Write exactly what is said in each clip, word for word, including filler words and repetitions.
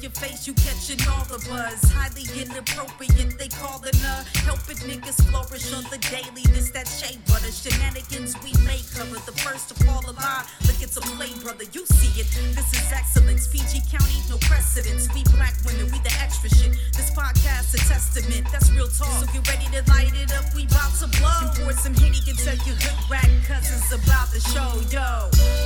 your face, you catching all the buzz. Highly inappropriate, they callin' uh helping niggas flourish on the daily. This that shea butter shenanigans we make cover. The first to fall alive, look it's a play, brother. You see it. This is excellence. P G County, no precedence. We black women, we the extra shit. This podcast a testament. That's real talk. So get ready to light it up. We bout to blow. Pour some Henny and tell your hood rag cousins about the show, yo.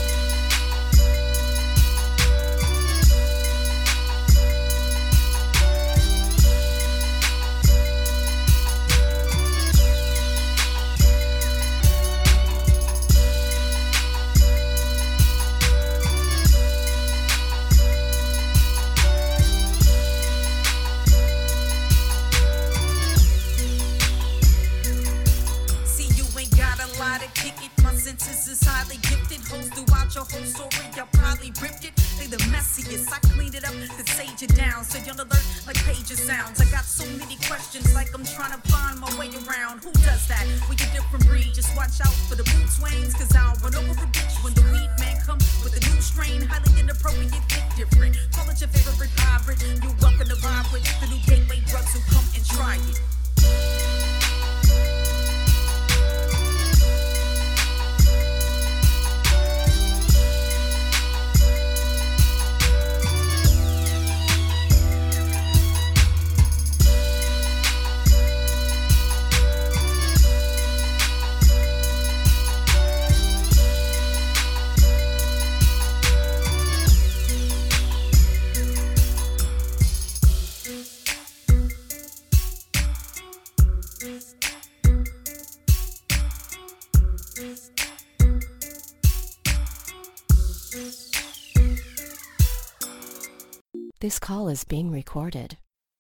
Sentences highly gifted, hoes throughout your whole story. Y'all probably ripped it. They the messiest. I cleaned it up to sage it down. So y'all alert like pages sounds. I got so many questions, like I'm trying to find my way around. Who does that? We a different breed. Just watch out for the boot swains, cause I'll run over a bitch when the weed man come with a new strain. Highly inappropriate, think different. Call it your favorite hybrid. You welcome to vibe with the new gateway drugs who come and try it. This call is being recorded.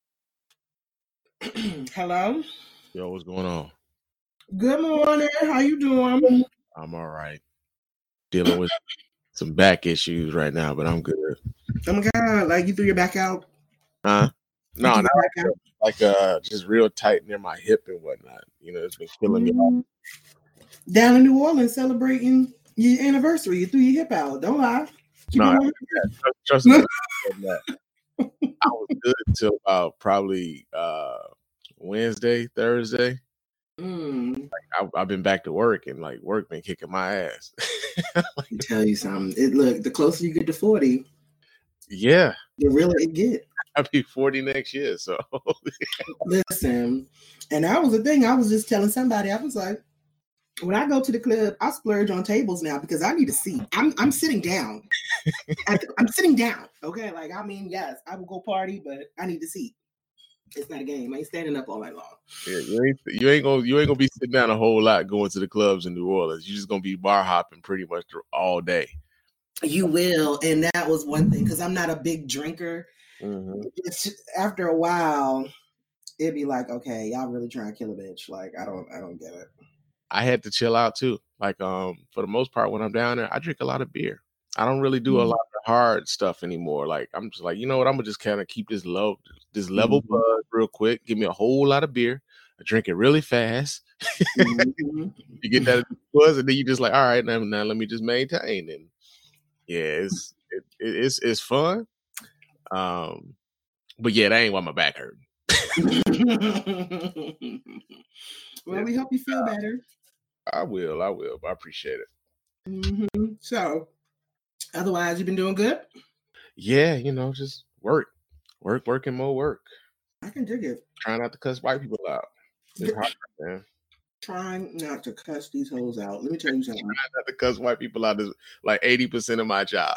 Hello? Yo, what's going on? Good morning. How you doing? I'm all right. Dealing with some back issues right now, but I'm good. Oh my God, like you threw your back out? Huh? No, You not threw like, your back like uh, just real tight near my hip and whatnot. You know, it's been killing me. out? Down in New Orleans celebrating your anniversary. You threw your hip out. Don't lie. Keep No, it I- on. Trust me. I was good until about probably uh, Wednesday, Thursday. Mm. I, I've been back to work, and like work been kicking my ass. Let me tell you something. It look the closer you get to forty, Yeah, the realer it get. I'll be forty next year. So Listen, and that was the thing. I was just telling somebody. I was like, when I go to the club, I splurge on tables now because I need a seat. I'm I'm sitting down. At the- I'm sitting down. Okay, like I mean, yes, I will go party, but I need a seat. It's not a game. I ain't standing up all night long. yeah, you ain't you ain't gonna you ain't gonna be sitting down a whole lot going to the clubs in New Orleans. You're just gonna be bar hopping pretty much all day. You will, and that was one thing because I'm not a big drinker. Mm-hmm. It's just, after a while, it'd be like, okay, y'all really trying to kill a bitch. Like I don't, I don't get it. I had to chill out too. Like um, for the most part, when I'm down there, I drink a lot of beer. I don't really do a Mhm. lot of hard stuff anymore. Like I'm just like, you know what? I'm gonna just kind of keep this low, this level Mhm. buzz real quick. Give me a whole lot of beer. I drink it really fast. Mhm. You get that buzz, and then you just like, all right, now, now let me just maintain. And yeah, it's it, it, it's it's fun. Um, but yeah, that ain't why my back hurt. Well, we hope you feel better. I will, I will. I appreciate it. hmm So, otherwise, you've been doing good. Yeah, you know, just work, work, work, and more work. I can dig it. Trying not to cuss white people out. It's hard, man. Trying not to cuss these hoes out. Let me tell you something. Trying not to cuss white people out is like eighty percent of my job.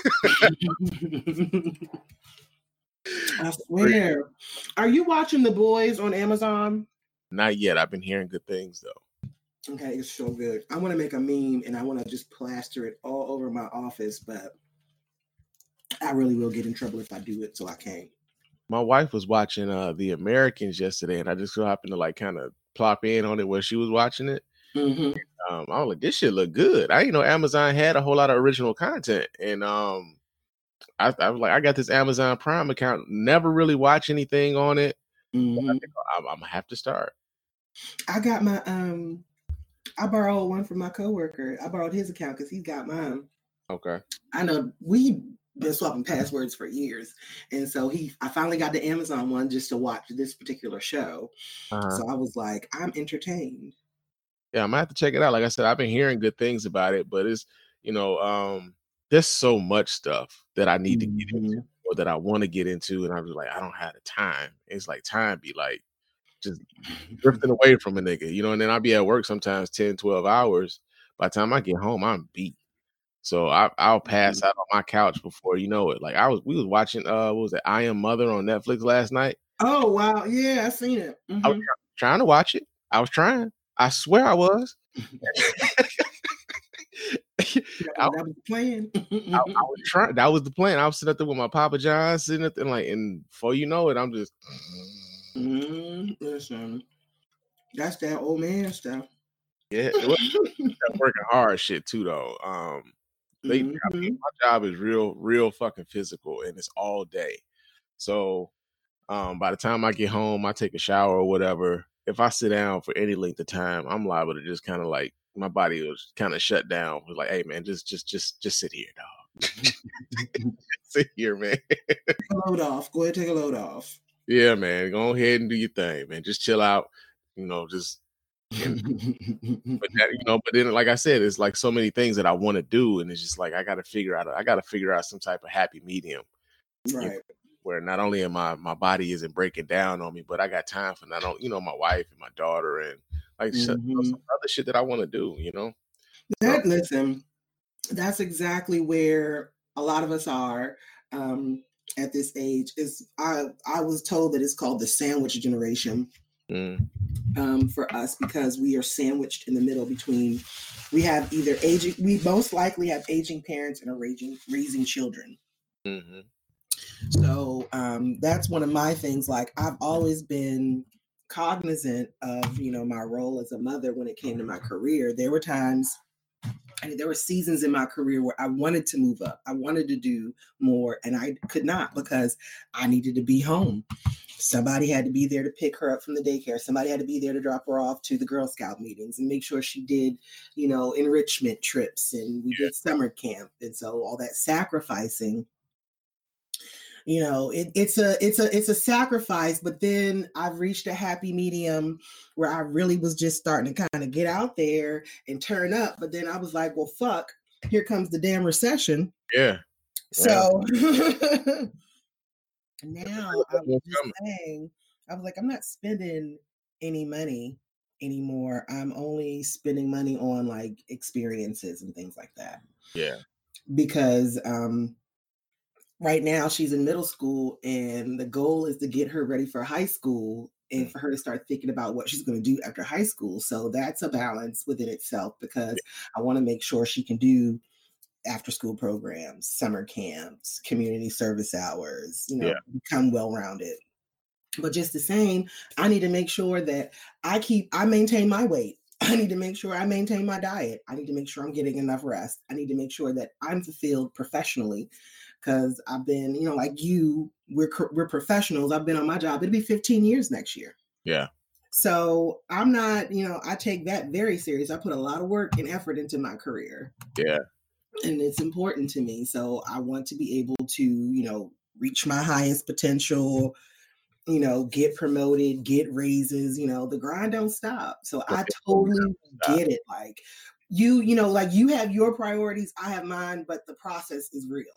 I swear. Are you watching The Boys on Amazon? Not yet. I've been hearing good things though. Okay, it's so good. I want to make a meme and I want to just plaster it all over my office, but I really will get in trouble if I do it, so I can't. My wife was watching uh The Americans yesterday, and I just so happened to like kind of plop in on it where she was watching it. Mm-hmm. Um, I was like, this shit look good. I didn't know Amazon had a whole lot of original content, and um, I, I was like, I got this Amazon Prime account, never really watch anything on it. Mm-hmm. I think I'm, I'm gonna have to start. I got my um, I borrowed one from my coworker. I borrowed his account because he's got mine. Okay. I know we been swapping passwords for years. And so he, I finally got the Amazon one just to watch this particular show. Uh-huh. So I was like, I'm entertained. Yeah, I'm gonna have to check it out. Like I said, I've been hearing good things about it, but it's, you know, um, there's so much stuff that I need to get Mhm. into or that I want to get into, and I'm just like, I don't have the time. It's like time be like just drifting away from a nigga, you know, and then I'll be at work sometimes ten, twelve hours. By the time I get home, I'm beat. So I, I'll pass Mhm. out on my couch before you know it. Like I was, we was watching, uh, what was it, I Am Mother on Netflix last night. Oh, wow. Yeah, I seen it. I was Mhm. try- trying to watch it. I was trying. I swear I was. That I, was, that was the plan. I, I was trying. That was the plan. I was sitting up there with my Papa John, sitting up there, like, and before you know it, I'm just. Mhm. Listen, that's that old man stuff. Yeah, it was that working hard shit too, though. Um, they, I mean, Mhm. my job is real, real fucking physical, and it's all day. So, um, by the time I get home, I take a shower or whatever. If I sit down for any length of time, I'm liable to just kind of like my body was kind of shut down. It was like, hey man, just, just, just, just sit here, dog. Sit here, man. Take a load off. Go ahead, take a load off. Yeah, man. Go ahead and do your thing, man. Just chill out. You know, just. And, but that, you know, but then, like I said, it's like so many things that I want to do, and it's just like I got to figure out. I got to figure out some type of happy medium, you know, Right. where not only am I my body isn't breaking down on me, but I got time for not only you know my wife and my daughter and like sh- you know, Mhm. some other shit that I want to do. You know, so That listen, that's exactly where a lot of us are um, at this age. Is I I was told that it's called the sandwich generation mm, um, for us because we are sandwiched in the middle between. We have either aging. We most likely have aging parents and are raising raising children. mhm, So um, that's one of my things. Like I've always been cognizant of you know my role as a mother when it came to my career. There were times. I mean, there were seasons in my career where I wanted to move up. I wanted to do more, and I could not because I needed to be home. Somebody had to be there to pick her up from the daycare. Somebody had to be there to drop her off to the Girl Scout meetings and make sure she did, you know, enrichment trips, and we did summer camp. And so all that sacrificing, you know, it, it's a it's a it's a sacrifice. But then I've reached a happy medium where I really was just starting to kind of get out there and turn up. But then I was like, well, fuck, here comes the damn recession. yeah. So now I was What's just coming? saying, I was like, I'm not spending any money anymore. I'm only spending money on like experiences and things like that. Yeah, Because um right now she's in middle school and the goal is to get her ready for high school and Mm. for her to start thinking about what she's going to do after high school. So that's a balance within itself because I want to make sure she can do after school programs, summer camps, community service hours, you know, Yeah. become well-rounded. But just the same, I need to make sure that I keep, I maintain my weight. I need to make sure I maintain my diet. I need to make sure I'm getting enough rest. I need to make sure that I'm fulfilled professionally because I've been, you know, like you, we're we're professionals. I've been on my job. It'll be fifteen years next year. yeah, So I'm not, you know, I take that very serious. I put a lot of work and effort into my career. yeah, And it's important to me. So I want to be able to, you know, reach my highest potential, you know, get promoted, get raises, you know, the grind don't stop. So I Right. totally Stop. get it. Like you, you know, like you have your priorities, I have mine, but the process is real.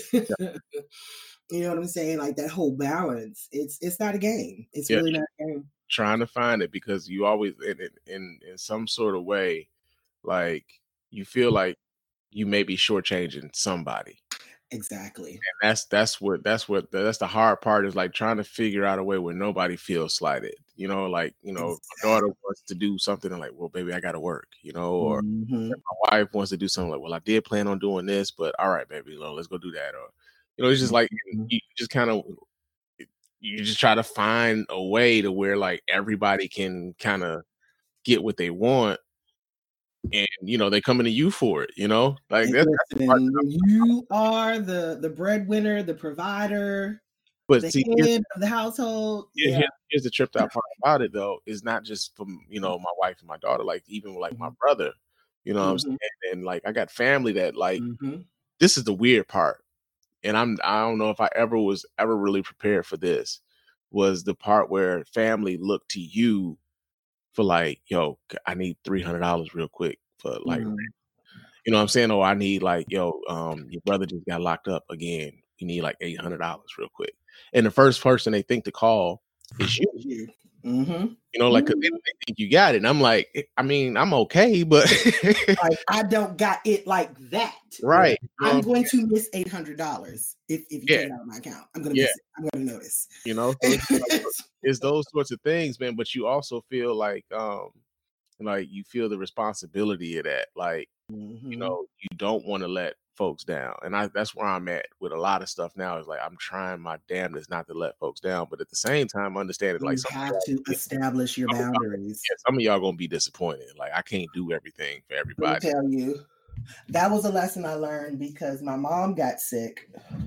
You know what I'm saying? Like that whole balance. It's it's not a game. It's Yeah. really not a game. Trying to find it because you always in in in, in some sort of way, like you feel like you may be shortchanging somebody. Exactly. And that's that's what that's what that's the hard part is like trying to figure out a way where nobody feels slighted. You know, like you know, Exactly. my daughter wants to do something and like, well, baby, I got to work. You know, or Mhm. my wife wants to do something like, well, I did plan on doing this, but all right, baby, well, let's go do that. Or you know, it's just like Mhm. you just kind of you just try to find a way to where like everybody can kind of get what they want. And you know they coming to you for it, you know, like And that's, that's the part listen, that I'm- when you are the the breadwinner, the provider, but the see, here's, head of the household. here- Yeah. here- here's the tripped out part about it though, is not just from you know my wife and my daughter, like even like my brother, you know what I'm Mhm. saying, and like I got family that like Mhm. this is the weird part. and I'm I don't know if I ever was ever really prepared for this, was the part where family looked to you for like, yo, I need three hundred dollars real quick for like, Mhm. you know what I'm saying? Or I need like, yo, um, your brother just got locked up again. You need like eight hundred dollars real quick. And the first person they think to call is you. You. Mhm. You know, like, 'cause they, Mhm. they think you got it. And I'm like, I mean, I'm okay, but Like, I don't got it like that. right. You know I'm what I'm going to miss eight hundred dollars if, if you Yeah. take it out of my account. I'm gonna Yeah. miss it. I'm gonna notice. You know, so it's, like, it's those sorts of things, man. But you also feel like, um, like you feel the responsibility of that. Like, you Mhm. know, you don't want to let folks down. And I that's where I'm at with a lot of stuff now. Is like I'm trying my damnedest not to let folks down, but at the same time, understanding like You some of have y'all, to establish your some of y'all- boundaries. yeah, some of y'all gonna be disappointed. Like I can't do everything for Let me everybody. tell you, that was a lesson I learned because my mom got sick,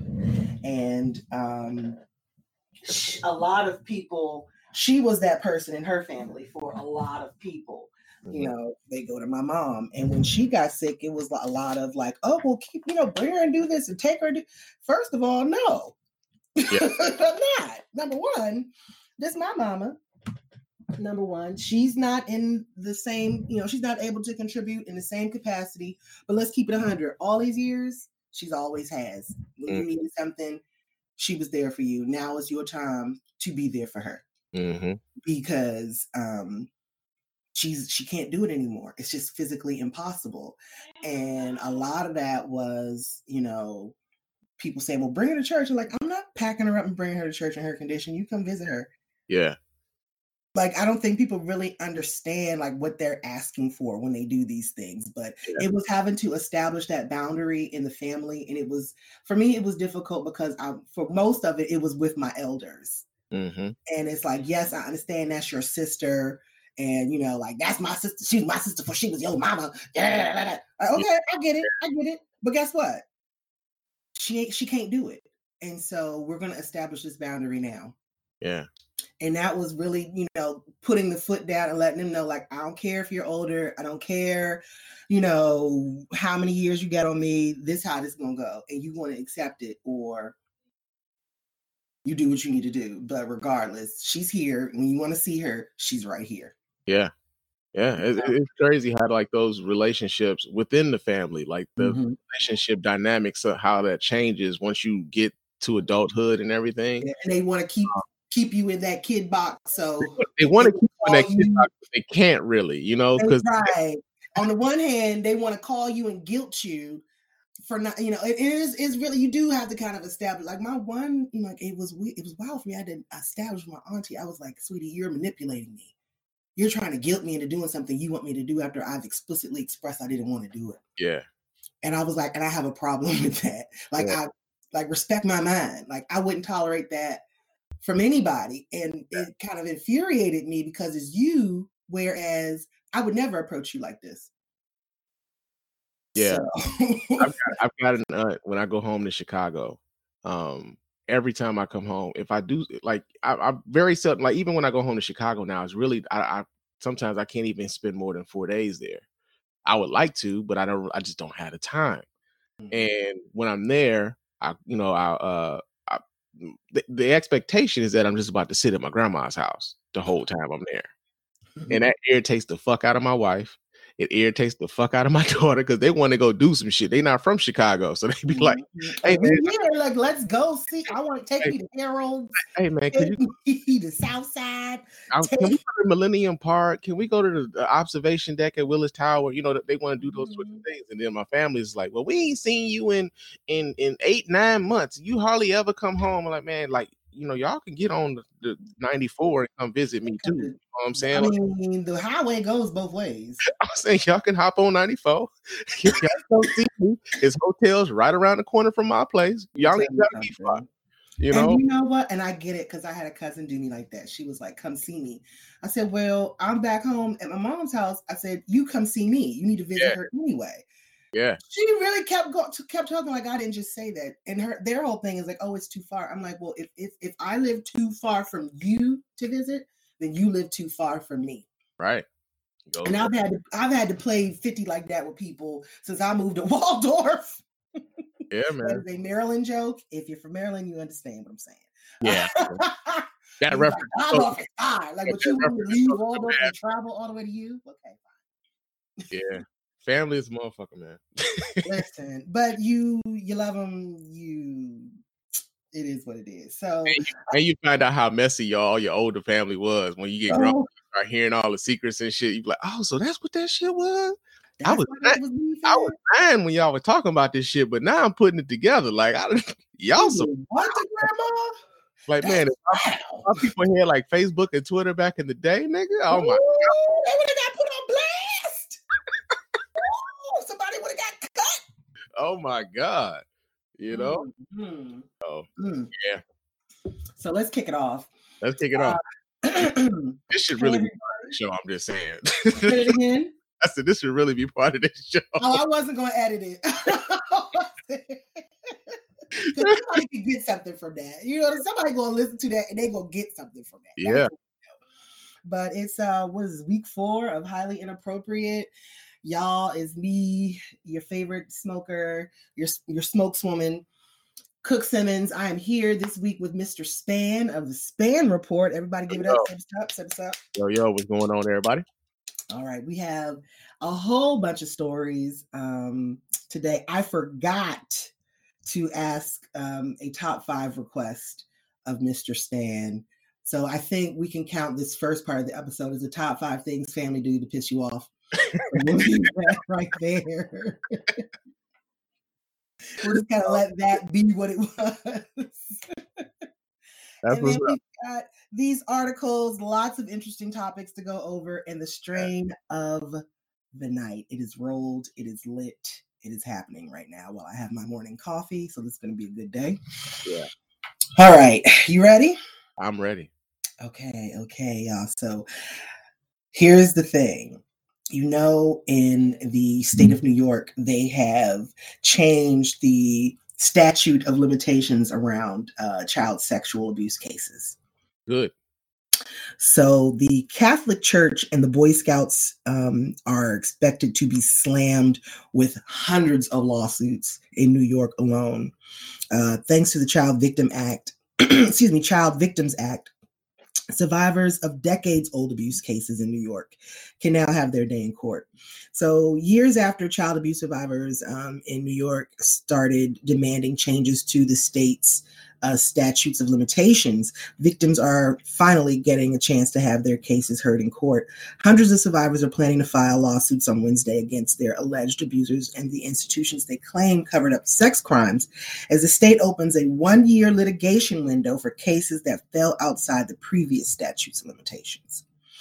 and um, sh- a lot of people. She was that person in her family for a lot of people. You Mhm. know, they go to my mom, and when she got sick, it was a lot of like, "Oh, well, keep you know, bring her and do this and take her." And do. First of all, no, Yeah. I'm not. Number one, this my mama. Number one, she's not in the same, you know, she's not able to contribute in the same capacity. But let's keep it a hundred. All these years, she's always has. When you Mm. needed something, she was there for you. Now is your time to be there for her hmm because um, she's she can't do it anymore. It's just physically impossible. And a lot of that was, you know, people saying, "Well, bring her to church." I'm like, I'm not packing her up and bringing her to church in her condition. You come visit her. Yeah. Like, I don't think people really understand like what they're asking for when they do these things, but Yeah. it was having to establish that boundary in the family. And it was, for me, it was difficult because I, for most of it, it was with my elders. hmm And it's like, yes, I understand that's your sister. And, you know, like, that's my sister. She was my sister before she was your mama. Like, okay, I get it. I get it. But guess what? She ain't, she can't do it. And so we're going to establish this boundary now. Yeah. And that was really, you know, putting the foot down and letting them know, like, I don't care if you're older. I don't care, you know, how many years you got on me. This is how this is going to go. And you want to accept it or you do what you need to do. But regardless, she's here. When you want to see her, she's right here. Yeah. Yeah. It, it's crazy how like those relationships within the family, like the Mm-hmm. relationship dynamics of how that changes once you get to adulthood and everything. And they want to keep keep you in that kid box. So They want to they keep you in that call kid you- box, but they can't really, you know, because right. On the one hand, they want to call you and guilt you for not, you know, it is is really, you do have to kind of establish. Like my one, you know, like it was it was wild for me. I didn't establish my auntie. I was like, sweetie, you're manipulating me. You're trying to guilt me into doing something you want me to do after I've explicitly expressed I didn't want to do it. yeah, And I was like, and I have a problem with that. Like Yeah. I like respect my mind. Like I wouldn't tolerate that from anybody. And it kind of infuriated me because it's you, whereas I would never approach you like this. yeah. So- I've got, I've got an aunt when I go home to Chicago. Um, every time I come home, if I do like, I, I'm very seldom. Like even when I go home to Chicago now, it's really I, I sometimes I can't even spend more than four days there. I would like to, but I don't. I just don't have the time. And when I'm there, I you know I uh I, the, the expectation is that I'm just about to sit at my grandma's house the whole time I'm there, and that irritates the fuck out of my wife. It irritates the fuck out of my daughter because they want to go do some shit. They not from Chicago, so they be like, "Hey man, yeah, like let's go see. I want to take Hey. you to Harold, hey man, can you take you to South Side. I- can we go to Millennium Park? Can we go to the, the observation deck at Willis Tower? You know, that they want to do those sorts of things. And then my family is like, well, we ain't seen you in in in eight, nine months. You hardly ever come home. I'm like, man, like, you know, y'all can get on the, the ninety-four and come visit me too. You know what I'm saying? I mean, the highway goes both ways. I'm saying y'all can hop on ninety-four. Y'all come see me. His hotel's right around the corner from my place. Y'all ain't gotta be far. You know, and you know what? And I get it because I had a cousin do me like that. She was like, come see me. I said, well, I'm back home at my mom's house. I said, you come see me. You need to visit Yeah. her anyway. yeah, She really kept go- kept talking like I didn't just say that. And her their whole thing is like, oh, it's too far. I'm like, well, if if if I live too far from you to visit, then you live too far from me. right. Go And I've had to I've had to play fifty like that with people since I moved to Waldorf. Yeah, That man. is a Maryland joke. If you're from Maryland, you understand what I'm saying. Yeah. That He's reference. Like, I'm off his eye. Like, what you want me to leave Waldorf and travel all the way to you? Okay, fine. Yeah. Family is a motherfucker, man. Listen, but you you love them. You, it is what it is. So, and you, and you find out how messy y'all your older family was when you get grown. oh, You start hearing all the secrets and shit. You be like, oh, so that's what that shit was. that's I was, why that was me, I was nine when y'all were talking about this shit, but now I'm putting it together. Like, I, y'all so what the grandma? like, That's man, if our, our people here like Facebook and Twitter back in the day, nigga. Oh my Ooh, god, they would have got put on blast. Ooh, somebody would have got cut. Oh my god, you know. Mm-hmm. Oh mm. yeah. So let's kick it off. Let's kick it off. Uh, This should really be part of the show. I'm just saying. Say it again. I said this should really be part of this show. Oh, I wasn't going to edit it. Somebody can get something from that. You know, somebody going to listen to that and they going to get something from that. Yeah. But it's uh, what is it, week four of Highly Inappropriate. Y'all, is me, your favorite smoker, your your smokeswoman, Cook Simmons. I am here this week with Mister Span of the Span Report. Everybody give it up. Steps up, steps up. Yo, yo, what's going on, everybody? All right, we have a whole bunch of stories um, today. I forgot to ask um, a top five request of Mister Span. So I think we can count this first part of the episode as the top five things family do to piss you off. We'll leave that right there. We'll just kind of let that be what it was. That's And then we've got these articles, lots of interesting topics to go over, and the strain of the night. It is rolled, it is lit, it is happening right now while I have my morning coffee. So this is going to be a good day. Yeah. All right. You ready? I'm ready. Okay. Okay, y'all. So here's the thing. You know, in the state of New York, they have changed the statute of limitations around uh, child sexual abuse cases. Good. So the Catholic Church and the Boy Scouts um, are expected to be slammed with hundreds of lawsuits in New York alone, uh, thanks to the Child Victim Act. excuse me, Child Victims Act. Survivors of decades-old abuse cases in New York can now have their day in court. So years after child abuse survivors um, in New York started demanding changes to the state's uh, statutes of limitations, victims are finally getting a chance to have their cases heard in court. Hundreds of survivors are planning to file lawsuits on Wednesday against their alleged abusers and the institutions they claim covered up sex crimes, as the state opens a one-year litigation window for cases that fell outside the previous statutes of limitations.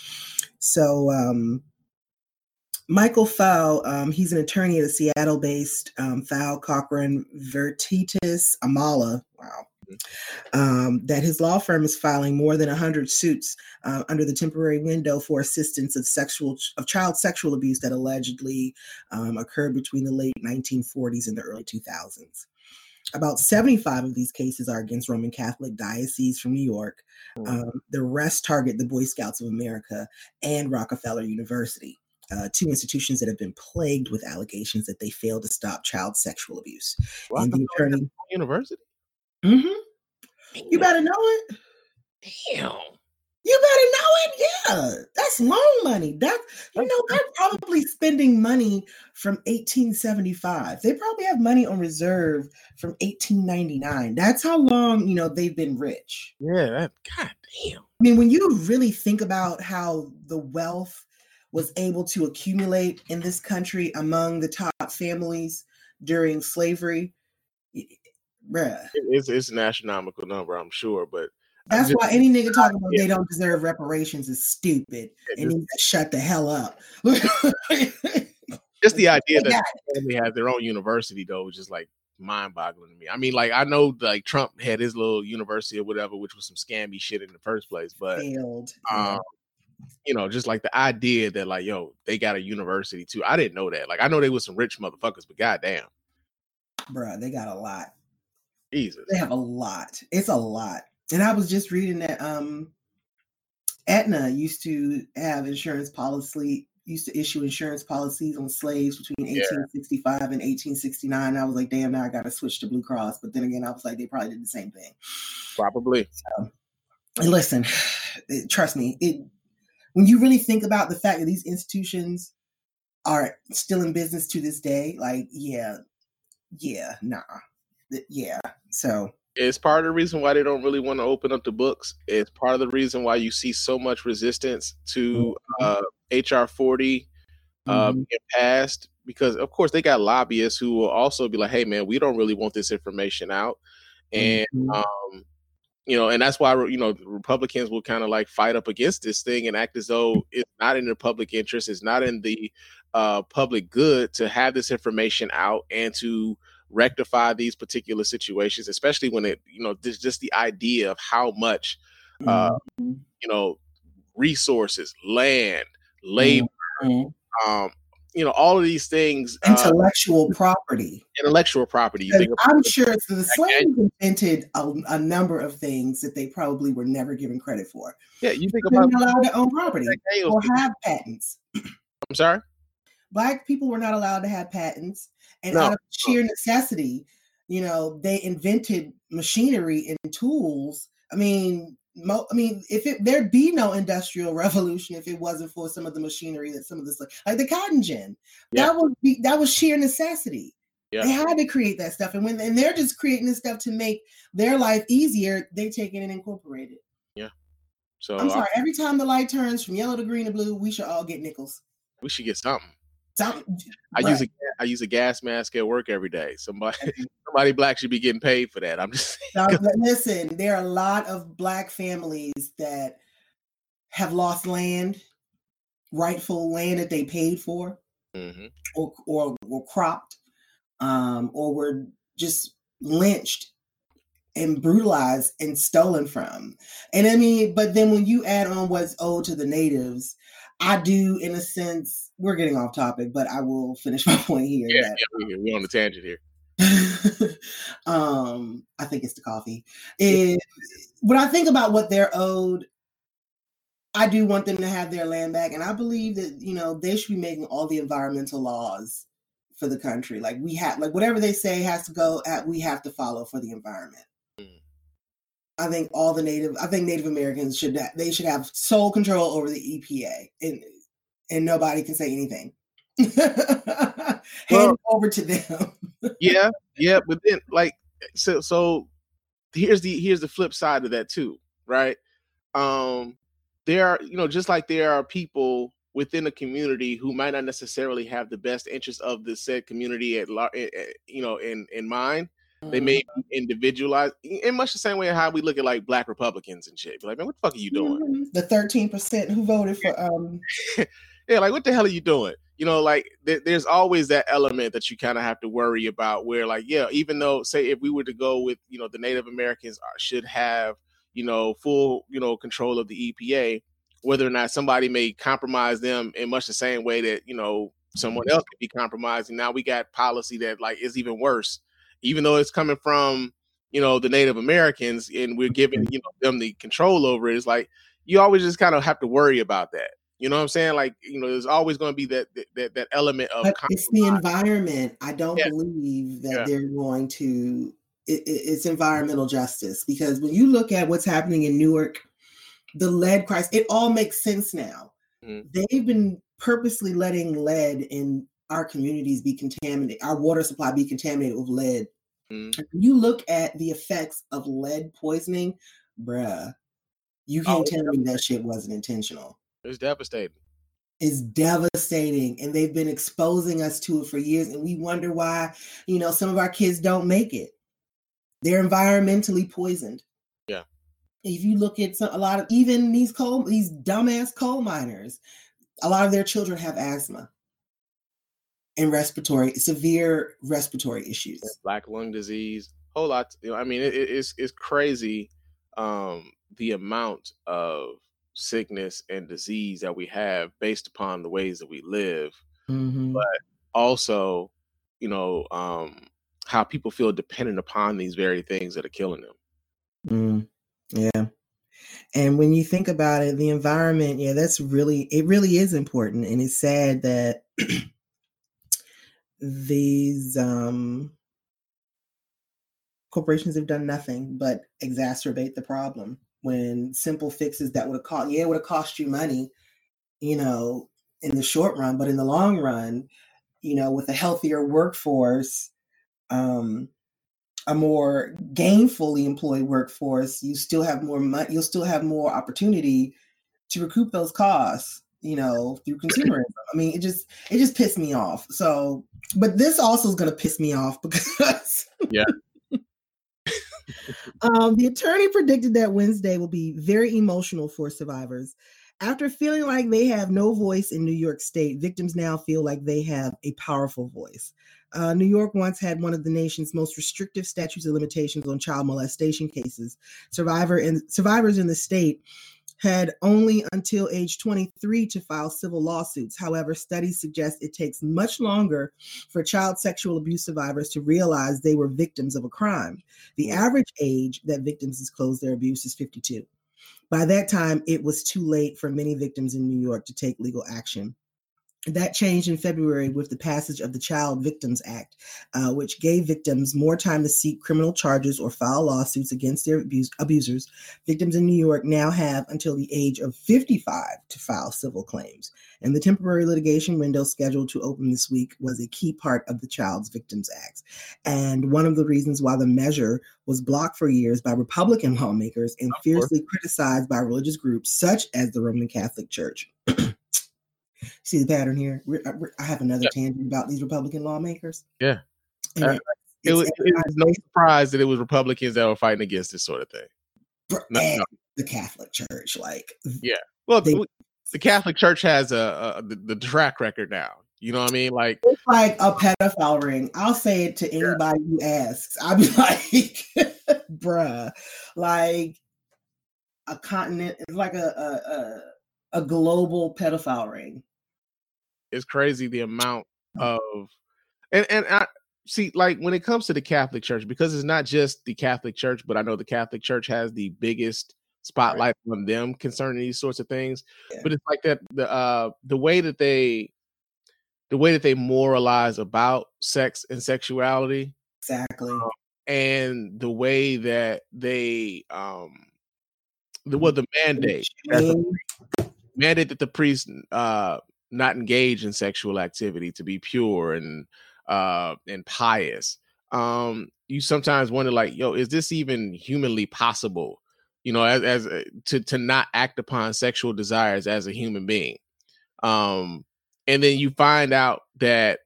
So um, Michael Fowl, um, he's an attorney at a Seattle-based um, Fowl, Cochran, Vertitis, Amala, wow, um, that his law firm is filing more than one hundred suits uh, under the temporary window for assistance of sexual of child sexual abuse that allegedly um, occurred between the late nineteen forties and the early two thousands. About seventy-five of these cases are against Roman Catholic dioceses from New York. Um, the rest target the Boy Scouts of America and Rockefeller University, uh, two institutions that have been plagued with allegations that they failed to stop child sexual abuse. And the attorney University? Mm-hmm. You better know it. Damn. You better know it. Yeah, that's loan money. That you know they're probably spending money from eighteen seventy-five. They probably have money on reserve from eighteen ninety-nine. That's how long you know they've been rich. Yeah, that god damn. I mean, when you really think about how the wealth was able to accumulate in this country among the top families during slavery, bruh. It's it's an astronomical number, I'm sure, but that's just, why any nigga talking about yeah. they don't deserve reparations is stupid and needs to shut the hell up. Just the idea that the family has their own university, though, is just like mind-boggling to me. I mean, like I know like Trump had his little university or whatever, which was some scammy shit in the first place, but failed. Um, you know, just like the idea that like, yo, they got a university too. I didn't know that. Like I know they was some rich motherfuckers, but goddamn, bruh, they got a lot. Jesus, they have a lot. It's a lot. And I was just reading that um, Aetna used to have insurance policy used to issue insurance policies on slaves between Yeah. eighteen sixty-five and eighteen sixty-nine. I was like, damn, now I got to switch to Blue Cross. But then again, I was like, they probably did the same thing. Probably. So, and listen, it, trust me, it when you really think about the fact that these institutions are still in business to this day, like, yeah, yeah, nah, yeah. So it's part of the reason why they don't really want to open up the books. It's part of the reason why you see so much resistance to uh, H R forty uh, Mhm. being passed, because of course they got lobbyists who will also be like, hey man, we don't really want this information out. And, Mhm. um, you know, and that's why, you know, the Republicans will kind of like fight up against this thing and act as though it's not in the public interest. It's not in the uh, public good to have this information out and to rectify these particular situations, especially when it, you know, there's just the idea of how much, uh, Mhm. you know, resources, land, labor, Mhm. um, you know, all of these things, uh, Intellectual property. intellectual property. You Because think about I'm it, sure the Jack slaves invented a, a number of things that they probably were never given credit for. yeah, you think They about weren't allowed to own property Jack Daniels or people- have patents. I'm sorry. Black people were not allowed to have patents, and No. out of sheer necessity, you know, they invented machinery and tools. I mean, mo- I mean, if it there'd be no industrial revolution if it wasn't for some of the machinery that some of this, like the cotton gin, Yeah. that was be, that was sheer necessity. Yeah. They had to create that stuff, and when and they're just creating this stuff to make their life easier, they take it and incorporate it. So I'm I- sorry. Every time the light turns from yellow to green to blue, we should all get nickels. we should get something. Some, I use a bruh. I use a gas mask at work every day. Somebody somebody black should be getting paid for that. I'm just Now, listen, there are a lot of black families that have lost land, rightful land that they paid for, Mhm. or or were cropped, um, or were just lynched and brutalized and stolen from. And I mean, but then when you add on what's owed to the natives, I do, in a sense, we're getting off topic, but I will finish my point here. yeah, that, yeah, we- we're on the tangent here. um, I think it's the coffee. Is when I think about what they're owed, I do want them to have their land back, and I believe that, you know, they should be making all the environmental laws for the country. Like we have, like whatever they say has to go. At, we have to follow for the environment. Mm. I think all the native, I think Native Americans should they should have sole control over the E P A, and and nobody can say anything. Hand Well- it over to them. Yeah, yeah, but then like so so here's the here's the flip side of that too, right? Um there are, you know, just like there are people within a community who might not necessarily have the best interest of the said community at lar- eh, eh, you know, in in mind. They may be individualized in much the same way how we look at like black Republicans and shit. Be like, man, what the fuck are you doing? Mhm. The thirteen percent who voted for um Yeah, like what the hell are you doing? You know, like th- there's always that element that you kind of have to worry about where, like, yeah, even though, say, if we were to go with, you know, the Native Americans are, should have, you know, full, you know, control of the E P A, whether or not somebody may compromise them in much the same way that, you know, someone else could be compromised. And now we got policy that like is even worse, even though it's coming from, you know, the Native Americans and we're giving, you know, them the control over it. It's like, you always just kind of have to worry about that. You know what I'm saying? Like, you know, there's always going to be that that that element of but it's the compromise. environment. I don't Yeah. believe that Yeah. they're going to it, it- it's environmental justice, because when you look at what's happening in Newark, the lead crisis, it all makes sense now. Mhm. They've been purposely letting lead in our communities be contaminated, our water supply be contaminated with lead. Mhm. When you look at the effects of lead poisoning, bruh, you Oh, can't tell me that shit wasn't intentional. It's devastating. Is devastating, and they've been exposing us to it for years, and we wonder why, you know, some of our kids don't make it. They're environmentally poisoned. Yeah. If you look at some, a lot of even these coal, these dumbass coal miners, a lot of their children have asthma and respiratory, severe respiratory issues. Black lung disease, whole lot. You know, I mean, it, it- it's it's crazy um, the amount of sickness and disease that we have based upon the ways that we live. Mhm. Also, you know, um, how people feel dependent upon these very things that are killing them. Mm, yeah. And when you think about it, the environment, yeah, that's really, it really is important. And it's sad that these um, corporations have done nothing but exacerbate the problem when simple fixes that would have cost, yeah, it would have cost you money, you know, in the short run, but in the long run, you know, with a healthier workforce, um, a more gainfully employed workforce, you still have more money, you'll still have more opportunity to recoup those costs, you know, through consumerism. I mean, it just, it just pissed me off. So, but this also is going to piss me off because yeah. um, the attorney predicted that Wednesday will be very emotional for survivors. After feeling like they have no voice in New York State, victims now feel like they have a powerful voice. Uh, New York once had one of the nation's most restrictive statutes of limitations on child molestation cases. Survivor and survivors in the state had only until age twenty-three to file civil lawsuits. However, studies suggest it takes much longer for child sexual abuse survivors to realize they were victims of a crime. The average age that victims disclose their abuse is fifty-two. By that time, it was too late for many victims in New York to take legal action. That changed in February with the passage of the Child Victims Act, uh, which gave victims more time to seek criminal charges or file lawsuits against their abuse- abusers. Victims in New York now have until the age of fifty-five to file civil claims. And the temporary litigation window scheduled to open this week was a key part of the Child Victims Act. And one of the reasons why the measure was blocked for years by Republican lawmakers and fiercely criticized by religious groups such as the Roman Catholic Church. See the pattern here? We're, we're, I have another yeah. tangent about these Republican lawmakers. Yeah. Uh, it, it, was, it was no surprise that it was Republicans that were fighting against this sort of thing. No, no. The Catholic Church, like. Yeah. Well, they, the Catholic Church has a, a the, the track record now. You know what I mean? Like it's like a pedophile ring. I'll say it to anybody yeah. who asks. I'll be like, bruh, like a continent, it's like a, a, a, a global pedophile ring. It's crazy the amount of, and, and I see, like when it comes to the Catholic Church, because it's not just the Catholic Church, but I know the Catholic Church has the biggest spotlight right. on them concerning these sorts of things. Yeah. But it's like that, the uh, the way that they, the way that they moralize about sex and sexuality, exactly, um, and the way that they, um, the well, the mandate, the mandate that the priest, uh. not engage in sexual activity, to be pure and uh and pious. Um, you sometimes wonder, like, yo, is this even humanly possible? You know, as as uh, to to not act upon sexual desires as a human being. Um, and then you find out that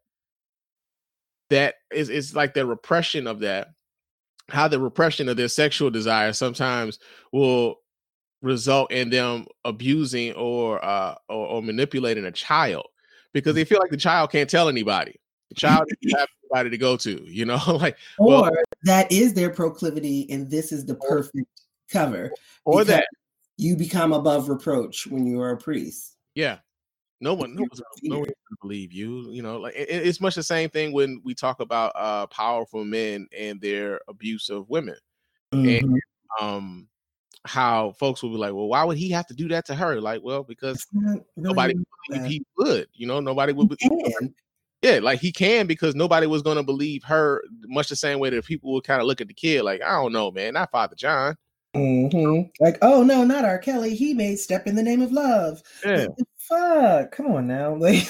that is it's like the repression of that, how the repression of their sexual desire sometimes will result in them abusing or uh or, or manipulating a child, because they feel like the child can't tell anybody. The child doesn't have anybody to go to, you know, like or well, that is their proclivity, and this is the perfect cover. Or that you become above reproach when you are a priest. Yeah, no one, no one's no one's gonna believe you. You know, like it, it's much the same thing when we talk about uh powerful men and their abuse of women, mm-hmm. and um. how folks will be like, well, why would he have to do that to her? Like, well, because really nobody would believe he would, you know, nobody would believe. Yeah, like he can, because nobody was going to believe her, much the same way that people would kind of look at the kid like, I don't know, man, not Father John. Mm-hmm. Like, oh no, not R. Kelly. He made Step in the Name of Love. Yeah. Like, fuck, come on now. Like,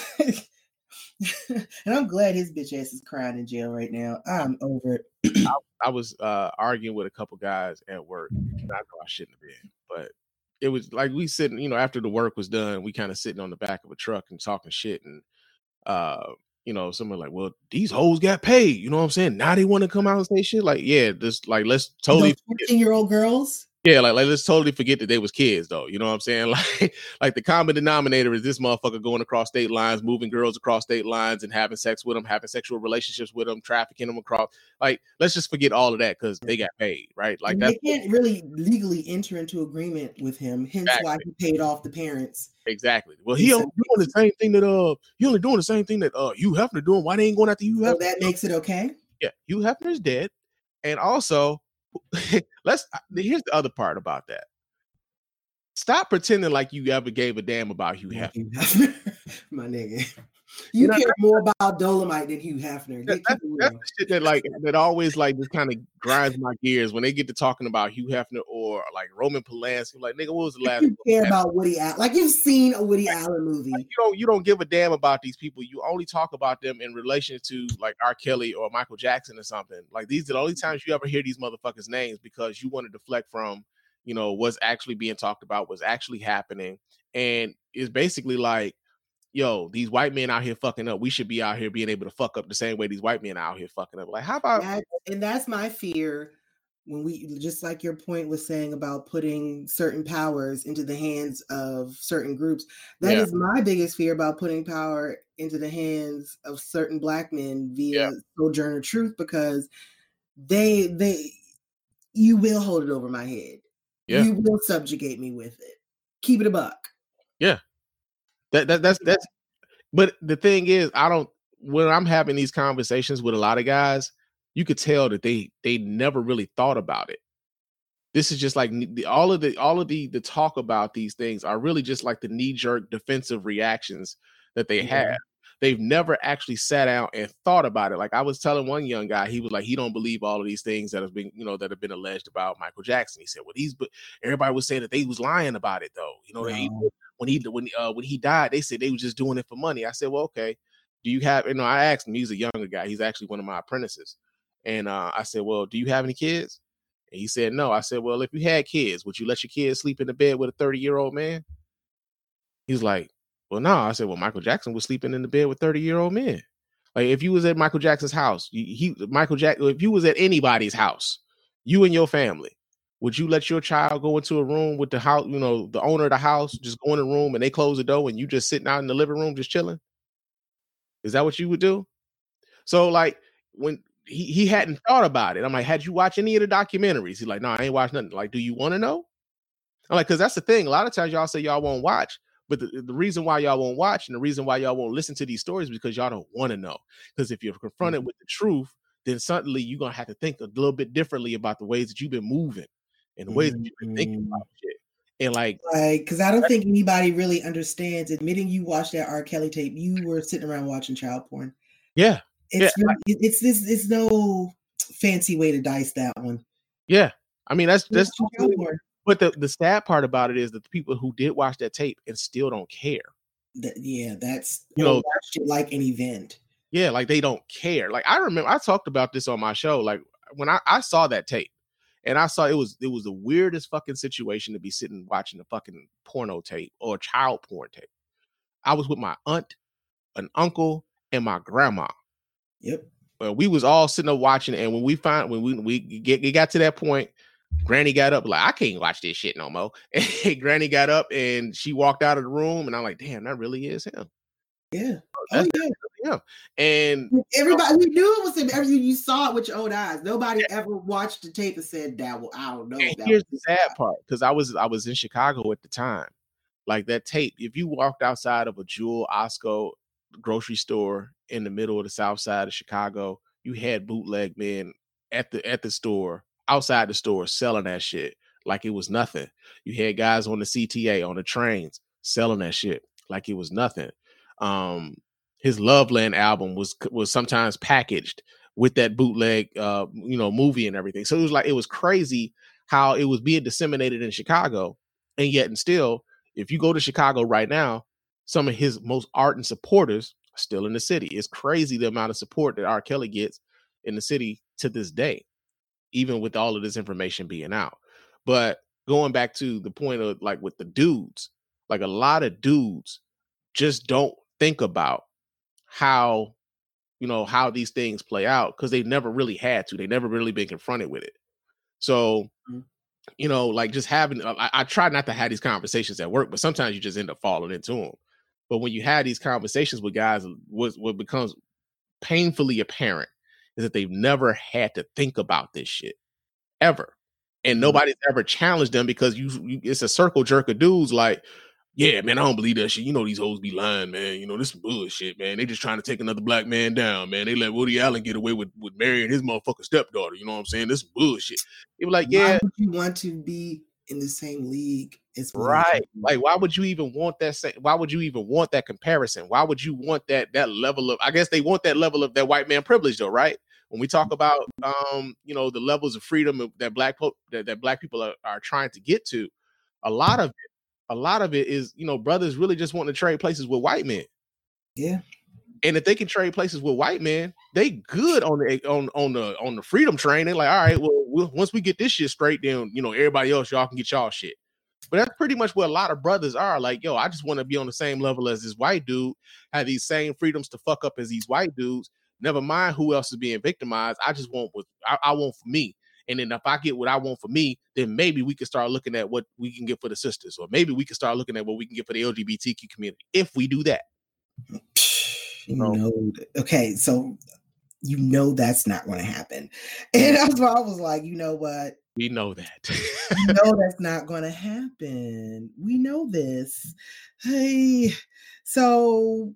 and I'm glad his bitch ass is crying in jail right now. I'm over it. I, I was uh, arguing with a couple guys at work, and I know I shouldn't have been, but it was like we sitting, you know, after the work was done, we kind of sitting on the back of a truck and talking shit, and uh, you know, someone like, well, these hoes got paid, you know what I'm saying? Now they want to come out and say shit. Like, yeah, just like let's totally fourteen-year-old girls. Yeah, like, like let's totally forget that they was kids, though. You know what I'm saying? Like, like the common denominator is this motherfucker going across state lines, moving girls across state lines, and having sex with them, having sexual relationships with them, trafficking them across. Like, let's just forget all of that because they got paid, right? Like that. They can't really legally enter into agreement with him. Hence, exactly. why he paid off the parents. Exactly. Well, he only doing the same thing that uh, he only doing the same thing that uh, Hugh Hefner doing. Why they ain't going after Hugh Hefner? So that makes it okay. Yeah, Hugh Hefner is dead, and also. Let's here's the other part about that. stop pretending like you ever gave a damn about Hugh Hefner. My nigga. You, you know, care more about Dolomite than Hugh Hefner. That, that's, that's the shit that like that always like just kind of grinds my gears when they get to talking about Hugh Hefner or like Roman Polanski. Like, nigga, what was the last? You care about Woody Allen? Like, you've seen a Woody like, Allen movie. Like, you don't you don't give a damn about these people. You only talk about them in relation to like R. Kelly or Michael Jackson or something. Like, these are the only times you ever hear these motherfuckers' names because you want to deflect from, you know, what's actually being talked about, what's actually happening, and it's basically like, yo, these white men out here fucking up. We should be out here being able to fuck up the same way these white men out here fucking up. Like, how about that, and that's my fear when we, just like your point was saying about putting certain powers into the hands of certain groups. That yeah. is my biggest fear about putting power into the hands of certain black men via yeah. Sojourner Truth, because they they you will hold it over my head. Yeah. You will subjugate me with it. Keep it a buck. Yeah. That, that that's that's but the thing is, I don't when I'm having these conversations with a lot of guys, you could tell that they they never really thought about it. This is just like the, all of the all of the the talk about these things are really just like the knee-jerk defensive reactions that they yeah. have. They've never actually sat down and thought about it. Like I was telling one young guy, he was like, he don't believe all of these things that have been, you know, that have been alleged about Michael Jackson. He said, well, these, but everybody was saying that they was lying about it though. You know, no. they, when he when uh, when he died, they said they was just doing it for money. I said, well, okay. Do you have? You know, I asked him. He's a younger guy. He's actually one of my apprentices. And uh, I said, well, do you have any kids? And he said, no. I said, well, if you had kids, would you let your kids sleep in the bed with a thirty year old man? He's like, well, no. I said, well, Michael Jackson was sleeping in the bed with thirty year old men. Like if you was at Michael Jackson's house, he Michael Jack. If you was at anybody's house, you and your family, would you let your child go into a room with the house, you know, the owner of the house, just go in the room and they close the door and you just sitting out in the living room just chilling? Is that what you would do? So like when he, he hadn't thought about it, I'm like, had you watched any of the documentaries? He's like, no, I ain't watched nothing. Like, do you want to know? I'm like, because that's the thing. A lot of times y'all say y'all won't watch, but the, the reason why y'all won't watch and the reason why y'all won't listen to these stories is because y'all don't want to know. Because if you're confronted mm-hmm. with the truth, then suddenly you're going to have to think a little bit differently about the ways that you've been moving and the ways mm-hmm. that you've been thinking about shit. And like, like, because I don't think anybody really understands. Admitting you watched that R. Kelly tape, you were sitting around watching child porn. Yeah, it's yeah. Really, it's this. It's no fancy way to dice that one. Yeah, I mean that's that's. But the the sad part about it is that the people who did watch that tape and still don't care. That, yeah, that's you know, watched it like an event. Yeah, like they don't care. Like I remember I talked about this on my show. Like when I, I saw that tape. And I saw it was it was the weirdest fucking situation to be sitting watching a fucking porno tape or a child porn tape. I was with my aunt, an uncle, and my grandma. Yep. Well, we was all sitting there watching, and when we find when we we get it got to that point, Granny got up like I can't watch this shit no more. And Granny got up and she walked out of the room, and I'm like, damn, that really is him. Yeah. Oh, yeah. Yeah. And everybody, we knew it was him. Everything you saw it with your own eyes. Nobody yeah. ever watched the tape and said that. Well, I don't know. And here's the sad guy. part, because I was I was in Chicago at the time. Like that tape, if you walked outside of a Jewel Osco grocery store in the middle of the South Side of Chicago, you had bootleg men at the at the store, outside the store, selling that shit like it was nothing. You had guys on the C T A on the trains selling that shit like it was nothing. Um, his Loveland album was was sometimes packaged with that bootleg, uh, you know, movie and everything. So it was like it was crazy how it was being disseminated in Chicago, and yet and still, if you go to Chicago right now, some of his most ardent supporters are still in the city. It's crazy the amount of support that R. Kelly gets in the city to this day, even with all of this information being out. But going back to the point of like with the dudes, like a lot of dudes just don't think about how, you know, how these things play out because they've never really had to. They've never really been confronted with it. So, mm-hmm. you know, like just having, I, I try not to have these conversations at work, but sometimes you just end up falling into them. But when you have these conversations with guys, what, what becomes painfully apparent is that they've never had to think about this shit ever. And nobody's ever challenged them because you, you it's a circle jerk of dudes like, yeah, man, I don't believe that shit. You know, these hoes be lying, man. You know, this is bullshit, man. They just trying to take another black man down, man. They let Woody Allen get away with, with marrying his motherfucking stepdaughter. You know what I'm saying? This is bullshit. They were like, yeah. Why would you want to be in the same league as right. Like, why would you even want that? Sa- why would you even want that comparison? Why would you want that that level of? I guess they want that level of that white man privilege, though, right? When we talk about, um, you know, the levels of freedom that black po- that, that black people are, are trying to get to, a lot of it, a lot of it is, you know, brothers really just want to trade places with white men. Yeah. And if they can trade places with white men, they good on the on on the on the freedom train. They're like, all right, well, we'll, once we get this shit straight, then you know everybody else, y'all can get y'all shit. But that's pretty much what a lot of brothers are. Like, yo, I just want to be on the same level as this white dude, have these same freedoms to fuck up as these white dudes. Never mind who else is being victimized. I just want what I, I want for me. And then if I get what I want for me, then maybe we can start looking at what we can get for the sisters, or maybe we can start looking at what we can get for the L G B T Q community if we do that. You know, okay, so you know that's not going to happen, and that's why I was like, you know what? We know that. You know that's not going to happen. We know this. Hey, so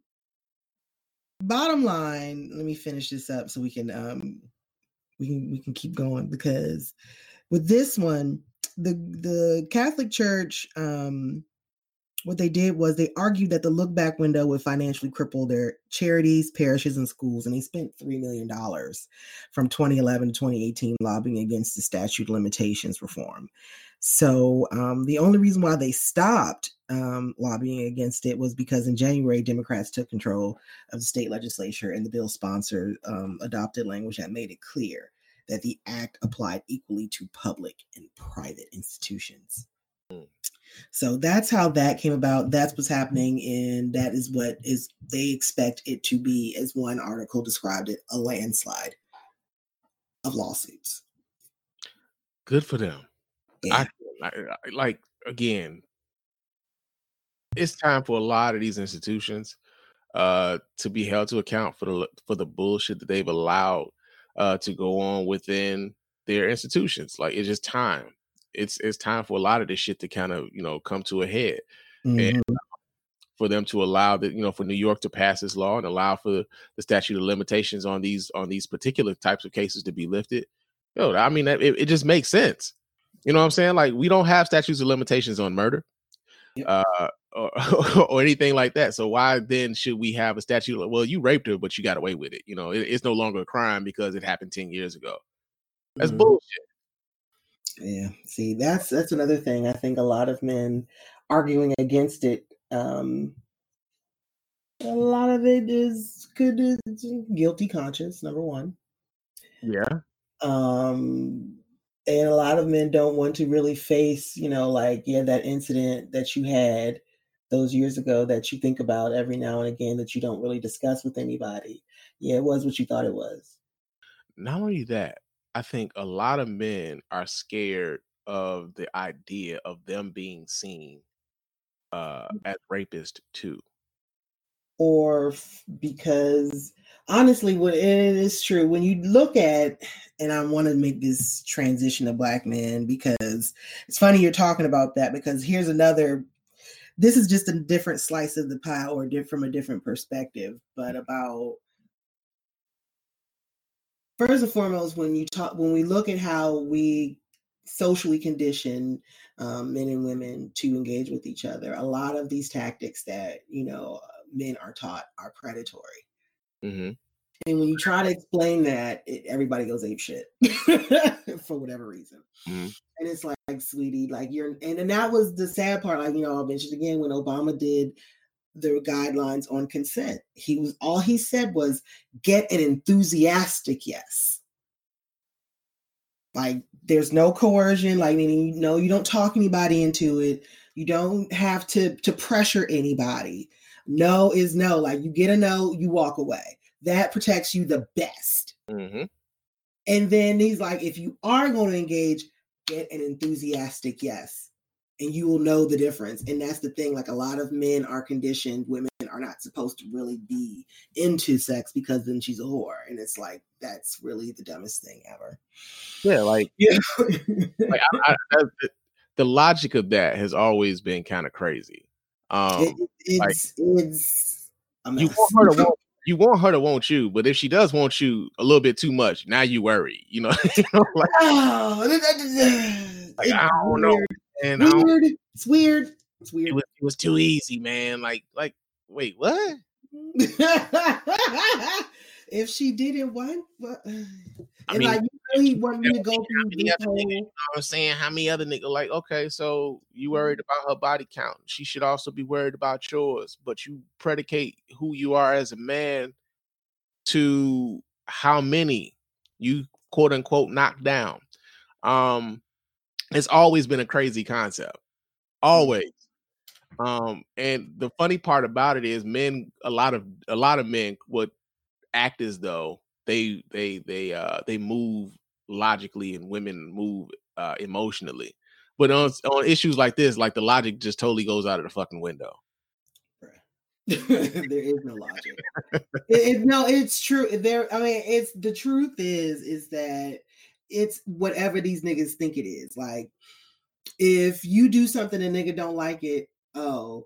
bottom line, let me finish this up so we can um we can we can keep going, because with this one, the the Catholic Church, um. what they did was they argued that the look back window would financially cripple their charities, parishes, and schools. And they spent three million dollars from twenty eleven to twenty eighteen lobbying against the statute of limitations reform. So um, the only reason why they stopped um, lobbying against it was because in January, Democrats took control of the state legislature, and the bill sponsor um, adopted language that made it clear that the act applied equally to public and private institutions. Mm. So that's how that came about. That's what's happening. And that is what is they expect it to be, as one article described it, a landslide of lawsuits. Good for them. Yeah. I, I, I like, again, it's time for a lot of these institutions uh, to be held to account for the, for the bullshit that they've allowed uh, to go on within their institutions. Like, it's just time. It's it's time for a lot of this shit to kind of, you know, come to a head. Mm-hmm. And for them to allow that, you know, for New York to pass this law and allow for the statute of limitations on these on these particular types of cases to be lifted. Yo, I mean, it, it just makes sense. You know what I'm saying? Like, we don't have statutes of limitations on murder. Yep. uh, or, or anything like that. So why then should we have a statute? Like, well, you raped her, but you got away with it. You know, it, it's no longer a crime because it happened ten years ago. That's mm-hmm. bullshit. Yeah, see, that's that's another thing. I think a lot of men arguing against it, um, a lot of it is good, guilty conscience, number one. Yeah. Um, and a lot of men don't want to really face, you know, like, yeah, that incident that you had those years ago that you think about every now and again that you don't really discuss with anybody. Yeah, it was what you thought it was. Not only that, I think a lot of men are scared of the idea of them being seen uh, as rapists too. Or f- because honestly, what it is true, when you look at, and I want to make this transition to Black men, because it's funny you're talking about that, because here's another, this is just a different slice of the pie, or diff- from a different perspective, but about, first and foremost, when you talk, when we look at how we socially condition um, men and women to engage with each other, a lot of these tactics that, you know, men are taught are predatory. Mm-hmm. And when you try to explain that, it, everybody goes ape shit for whatever reason. Mm-hmm. And it's like, like, sweetie, like you're, and, and that was the sad part. Like, you know, I mentioned again, when Obama did the guidelines on consent, he was, all he said was get an enthusiastic yes. Like, there's no coercion, like, meaning, you know, you don't talk anybody into it. You don't have to, to pressure anybody. No is no. Like, you get a no, you walk away. That protects you the best. Mm-hmm. And then he's like, if you are going to engage, get an enthusiastic yes. And you will know the difference. And that's the thing. Like, a lot of men are conditioned. Women are not supposed to really be into sex because then she's a whore. And it's like, that's really the dumbest thing ever. Yeah. Like, yeah. like I, I, the logic of that has always been kind of crazy. Um, it, it's, like, it's a mess. You want her to want, you want her to want you, but if she does want you a little bit too much, now you worry. You know, you know like, oh, like, I don't know. And I don't, weird. It's weird. It's it weird. was it was too easy, man. Like like wait, what? If she didn't want, what? And I mean, like you really want me to go how through many this other niggas, you know whole. what I'm saying? How many other niggas like, okay, so you worried about her body count. She should also be worried about yours, but you predicate who you are as a man to how many you quote unquote knock down. Um, it's always been a crazy concept. Always. Um, and the funny part about it is men, a lot of a lot of men would act as though they they they uh they move logically and women move uh emotionally. But on on issues like this, like the logic just totally goes out of the fucking window. There is no logic. it, it, no, it's true. There, I mean, it's the truth is is that it's whatever these niggas think it is. Like, if you do something and nigga don't like it, oh,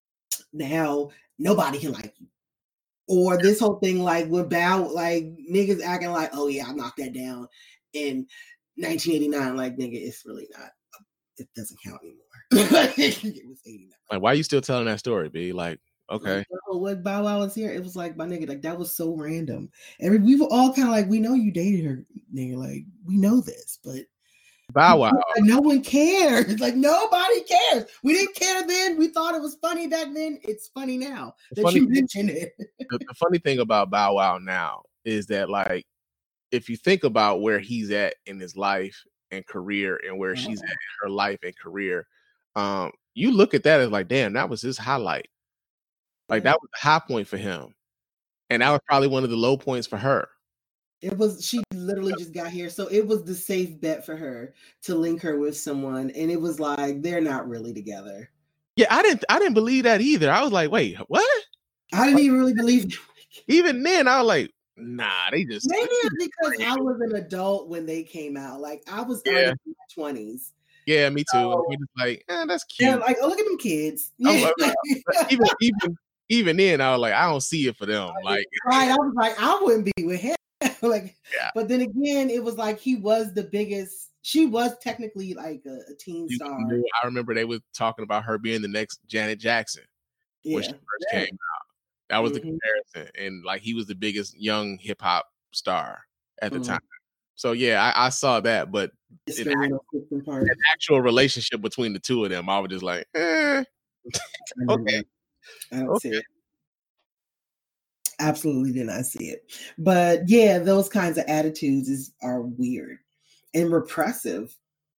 now nobody can like you. Or this whole thing, like with Bow, like niggas acting like, oh yeah, I knocked that down in nineteen eighty-nine. Like, nigga, it's really not. It doesn't count anymore. It was eighty-nine. Like, why are you still telling that story, B? Like, okay. Like, oh, what Bow Wow was here? It was like, my nigga, like that was so random. And we were all kind of like, we know you dated her, nigga. Like, we know this, but Bow Wow. Like, no one cares. Like, nobody cares. We didn't care then. We thought it was funny back then. It's funny now The that funny you thing- mentioned it. the, the funny thing about Bow Wow now is that, like, if you think about where he's at in his life and career and where she's at in her life and career, um, you look at that as like, damn, that was his highlight. Like, that was the high point for him. And that was probably one of the low points for her. It was, she literally just got here. So it was the safe bet for her to link her with someone. And it was like, they're not really together. Yeah, I didn't I didn't believe that either. I was like, wait, what? I didn't even really believe it. Even then, I was like, nah, they just Maybe it's because I was an adult when they came out. Like, I was Yeah. in my twenties. Yeah, me too. Oh. We just like, eh, that's cute. Yeah, like, oh, look at them kids. I'm Yeah. like, but even even even then, I was like, I don't see it for them. Like, Right. I was like, I wouldn't be with him. Like, Yeah. but then again, it was like he was the biggest. She was technically like a, a teen you star. knew- I remember they were talking about her being the next Janet Jackson when Yeah. she first Yeah. came out. That was the Mhm. comparison, and like he was the biggest young hip hop star at the Mhm. time. So yeah, I, I saw that, but It's an the act- real system part. an actual relationship between the two of them, I was just like, eh. I don't okay. know. I don't see Okay. it. Absolutely did not see it. But yeah, those kinds of attitudes is are weird and repressive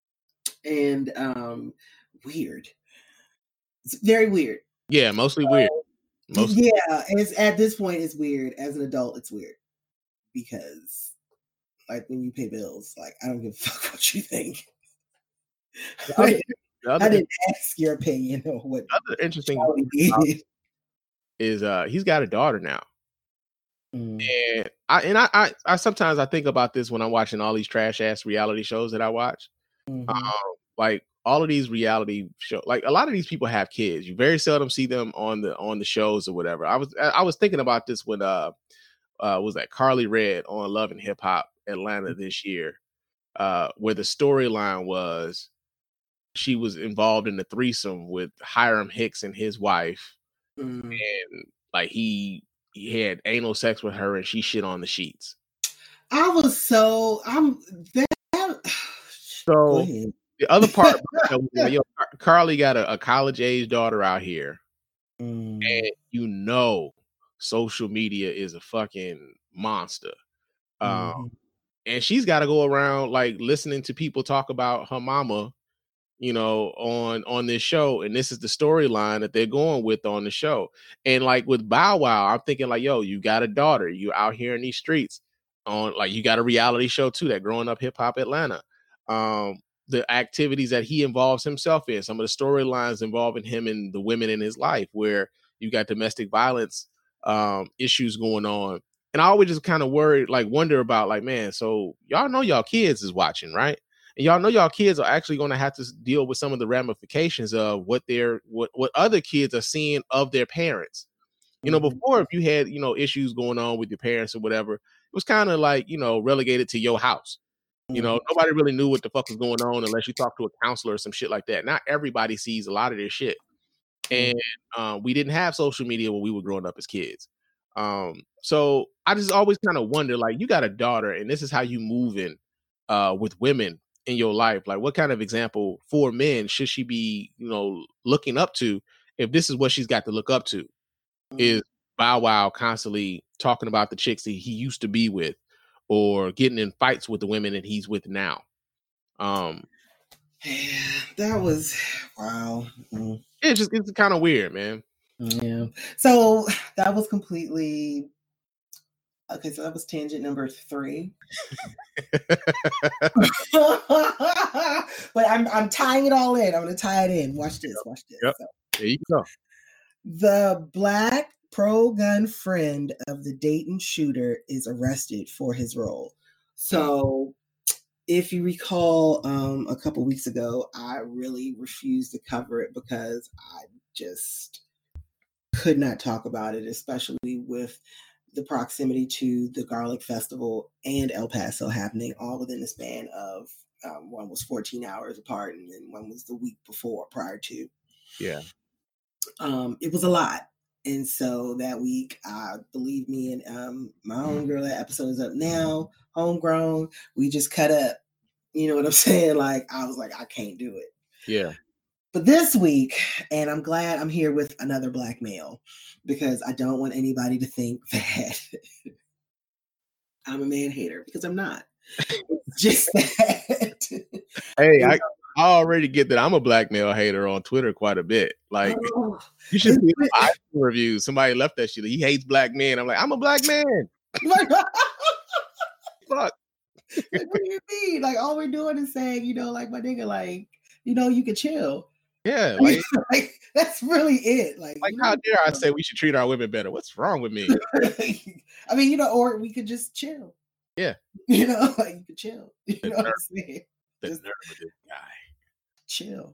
and um weird. It's very weird. Yeah, mostly weird. Mostly. Yeah, it's at this point it's weird. As an adult, it's weird. Because like when you pay bills, like I don't give a fuck what you think. The other, the other, I didn't ask your opinion or what other interesting Charlie did. is uh he's got a daughter now. Mm. And I and I, I I sometimes I think about this when I'm watching all these trash ass reality shows that I watch. Mhm. Um, like all of these reality show, like a lot of these people have kids. You very seldom see them on the on the shows or whatever. I was I I was thinking about this when uh uh was that Carly Red on Love and Hip Hop Atlanta this year, uh, where the storyline was she was involved in the threesome with Hiram Hicks and his wife, Mm. and like he he had anal sex with her and she shit on the sheets. I was so I'm that. Go So ahead. the other part about that was like, yo, Car- Carly got a, a college age daughter out here, Mm. and you know social media is a fucking monster. Um, Mhm. and she's got to go around like listening to people talk about her mama, you know, on on this show, and this is the storyline that they're going with on the show. And like with Bow Wow, I'm thinking like, yo, you got a daughter, you out here in these streets, on like you got a reality show too, that Growing Up Hip Hop Atlanta. Um, the activities that he involves himself in, some of the storylines involving him and the women in his life, where you got domestic violence um, issues going on. And I always just kind of worry, like wonder about like, man, so y'all know y'all kids is watching, right? And y'all know y'all kids are actually going to have to deal with some of the ramifications of what their what what other kids are seeing of their parents. You know, Mhm. before if you had, you know, issues going on with your parents or whatever, it was kind of like, you know, relegated to your house. You know, nobody really knew what the fuck was going on unless you talk to a counselor or some shit like that. Not everybody sees a lot of this shit. And um, we didn't have social media when we were growing up as kids. Um, so I just always kind of wonder, like, you got a daughter and this is how you moving uh, with women in your life. Like, what kind of example for men should she be, you know, looking up to if this is what she's got to look up to? Is Bow Wow constantly talking about the chicks that he used to be with or getting in fights with the women that he's with now? Um, yeah, that was, wow. Mm. It's just, it's kind of weird, man. Yeah. So that was completely, okay, so that was tangent number three. But I'm I'm tying it all in. I'm going to tie it in. Watch this, watch this. Yep. So, There you go. the black pro-gun friend of the Dayton shooter is arrested for his role. So if you recall, um, a couple weeks ago, I really refused to cover it because I just could not talk about it, especially with the proximity to the Garlic Festival and El Paso happening all within the span of, um, one was fourteen hours apart and then one was the week before prior to. Yeah. Um, it was a lot. And so that week, uh, believe me, and um, my homegirl, that episode is up now, homegrown, we just cut up. You know what I'm saying? Like, I was like, I can't do it. Yeah. But this week, and I'm glad I'm here with another black male because I don't want anybody to think that I'm a man hater because I'm not. It's just that. Hey, I, I already get that I'm a black male hater on Twitter quite a bit. Like, oh, you should see the iTunes review. Somebody left that shit. He hates black men. I'm like, I'm a black man. Fuck. Like, what do you mean? Like, all we're doing is saying, you know, like, my nigga, like, you know, you can chill. Yeah, like, like that's really it. Like, like you know, how dare I say we should treat our women better? What's wrong with me? I mean, you know, or we could just chill. Yeah, you know, like you could chill. You the know nerve, what I'm saying? the Just nerve of this guy. Chill.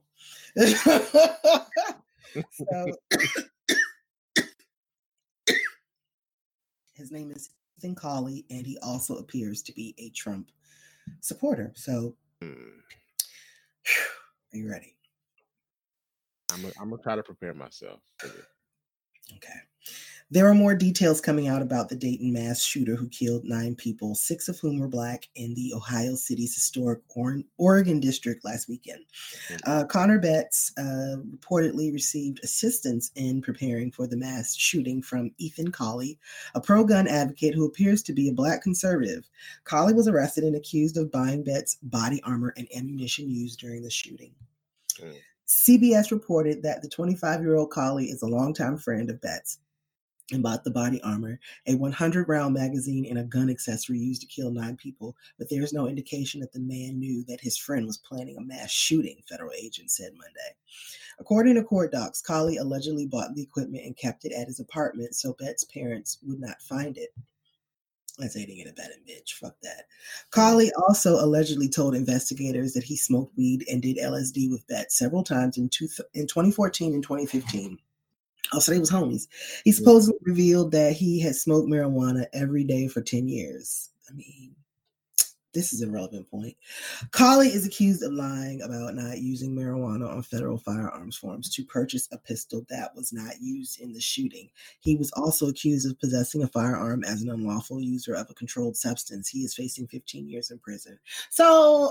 So, his name is Ethan Cawley, and he also appears to be a Trump supporter. So, Hmm. are you ready? I'm gonna I'm gonna try to prepare myself for this. Okay. There are more details coming out about the Dayton mass shooter who killed nine people, six of whom were black, in the Ohio City's historic or- Oregon district last weekend. Uh, Connor Betts uh, reportedly received assistance in preparing for the mass shooting from Ethan Cawley, a pro-gun advocate who appears to be a black conservative. Cawley was arrested and accused of buying Betts' body armor and ammunition used during the shooting. Mm. C B S reported that the twenty-five-year-old Cawley is a longtime friend of Betts and bought the body armor, a one hundred round magazine, and a gun accessory used to kill nine people, but there is no indication that the man knew that his friend was planning a mass shooting, federal agents said Monday. According to court docs, Cawley allegedly bought the equipment and kept it at his apartment so Betts' parents would not find it. That's aiding and abetting, bitch. Fuck that. Cawley also allegedly told investigators that he smoked weed and did L S D with Betts several times in, two, in twenty fourteen and twenty fifteen. Oh, so they was homies. He supposedly revealed that he had smoked marijuana every day for ten years. I mean, this is a relevant point. Cawley is accused of lying about not using marijuana on federal firearms forms to purchase a pistol that was not used in the shooting. He was also accused of possessing a firearm as an unlawful user of a controlled substance. He is facing fifteen years in prison. So...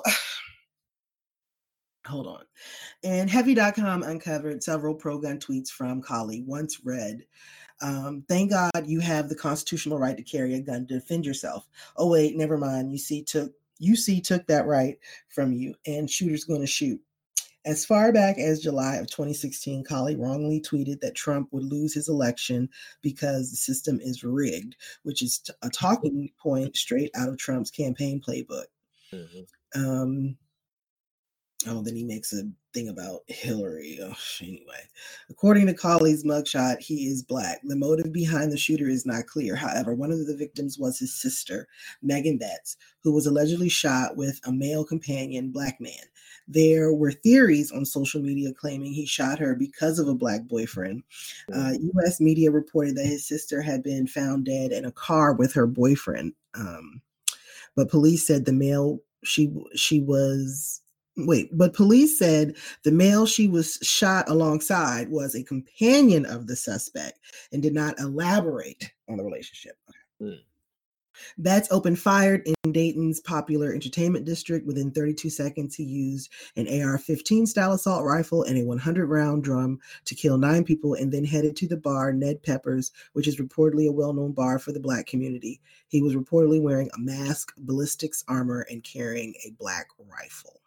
Hold on. And Heavy dot com uncovered several pro-gun tweets from Cawley. Once read, um, thank God you have the constitutional right to carry a gun to defend yourself. Oh, wait, never mind. You see, took U C took that right from you, and shooter's going to shoot. As far back as July of twenty sixteen, Cawley wrongly tweeted that Trump would lose his election because the system is rigged, which is a talking point straight out of Trump's campaign playbook. Mm-hmm. Um, Oh, then he makes a thing about Hillary. Oh, anyway, according to Cawley's mugshot, he is black. The motive behind the shooter is not clear. However, one of the victims was his sister, Megan Betts, who was allegedly shot with a male companion, black man. There were theories on social media claiming he shot her because of a black boyfriend. Uh, U S media reported that his sister had been found dead in a car with her boyfriend. Um, but police said the male she she was wait, but police said the male she was shot alongside was a companion of the suspect and did not elaborate on the relationship. Mm. Betts opened fire in Dayton's popular entertainment district. Within thirty-two seconds, he used an A R fifteen style assault rifle and a hundred round drum to kill nine people and then headed to the bar Ned Pepper's, which is reportedly a well-known bar for the Black community. He was reportedly wearing a mask, ballistics armor, and carrying a black rifle.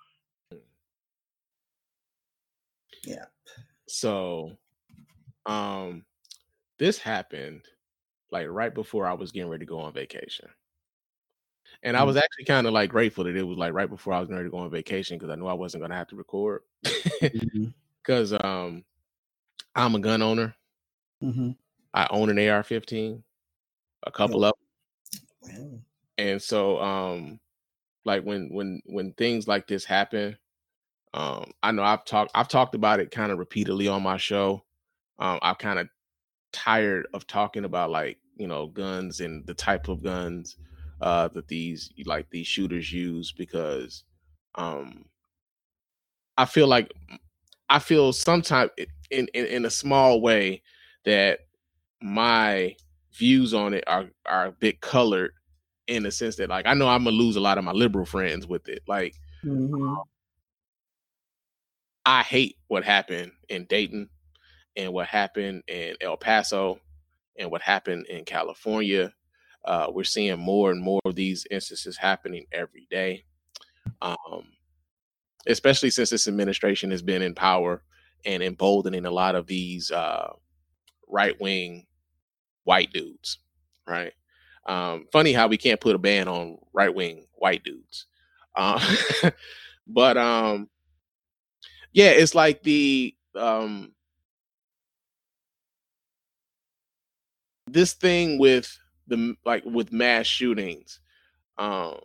Yeah. So, um, this happened like right before I was getting ready to go on vacation. And I was actually kind of like grateful that it was like right before I was ready to go on vacation because I knew I wasn't going to have to record. Because mm-hmm. um, I'm a gun owner. Mm-hmm. I own an A R fifteen, a couple oh. of them. Wow. And so um, like when when when things like this happen, um, I know I've talked I've talked about it kind of repeatedly on my show. Um, I've kind of tired of talking about like, you know, guns and the type of guns uh, that these like these shooters use because um, I feel like I feel sometimes in, in in a small way that my views on it are are a bit colored in the sense that like I know I'm gonna lose a lot of my liberal friends with it. Like mm-hmm. um, I hate what happened in Dayton and what happened in El Paso and what happened in California. Uh, we're seeing more and more of these instances happening every day, um, especially since this administration has been in power and emboldening a lot of these uh, right-wing white dudes, right? Um, funny how we can't put a ban on right-wing white dudes. Uh, but um, yeah, it's like the... Um, this thing with the like with mass shootings, um,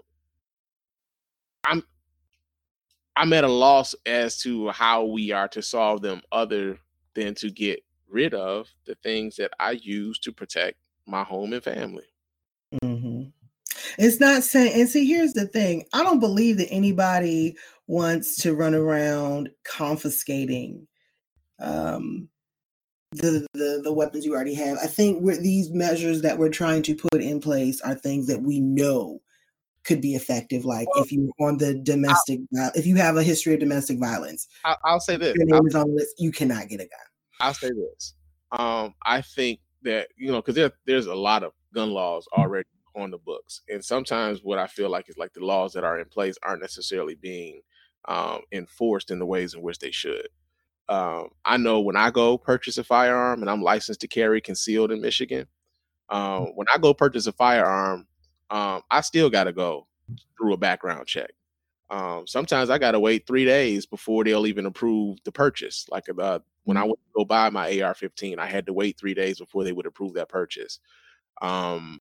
I'm I'm at a loss as to how we are to solve them other than to get rid of the things that I use to protect my home and family. Mm-hmm. It's not saying, and see, here's the thing. I don't believe that anybody wants to run around confiscating um, The, the the weapons you already have. I think we're, these measures that we're trying to put in place are things that we know could be effective. Like well, if you on the domestic, I'll, if you have a history of domestic violence, I'll, I'll say this: your name is on the list, you cannot get a gun. I'll say this: um, I think that you know because there, there's a lot of gun laws already on the books, and sometimes what I feel like is like the laws that are in place aren't necessarily being um, enforced in the ways in which they should. Um, I know when I go purchase a firearm and I'm licensed to carry concealed in Michigan, um, when I go purchase a firearm, um, I still got to go through a background check. Um, sometimes I got to wait three days before they'll even approve the purchase. Like uh, when I went to go buy my A R fifteen, I had to wait three days before they would approve that purchase. Um,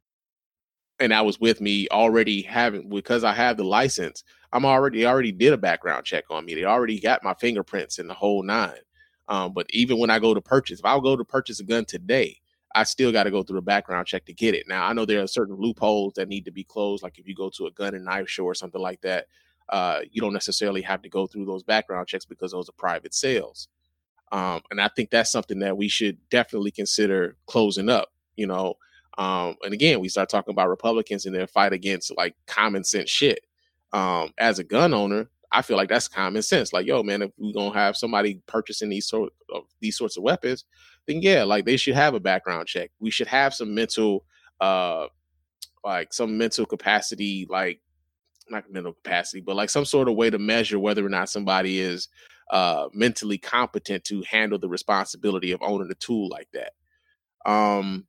and that was with me already having, because I have the license, I'm already, they already did a background check on me. They already got my fingerprints in the whole nine. Um, but even when I go to purchase, if I go to purchase a gun today, I still got to go through a background check to get it. Now, I know there are certain loopholes that need to be closed. Like if you go to a gun and knife show or something like that, uh, you don't necessarily have to go through those background checks because those are private sales. Um, and I think that's something that we should definitely consider closing up, you know. Um, and again, we start talking about Republicans and their fight against like common sense shit. Um, as a gun owner, I feel like that's common sense. Like, yo, man, if we're gonna have somebody purchasing these sort of these sorts of weapons, then yeah, like they should have a background check. We should have some mental, uh, like some mental capacity, like not mental capacity, but like some sort of way to measure whether or not somebody is uh, mentally competent to handle the responsibility of owning a tool like that. Um,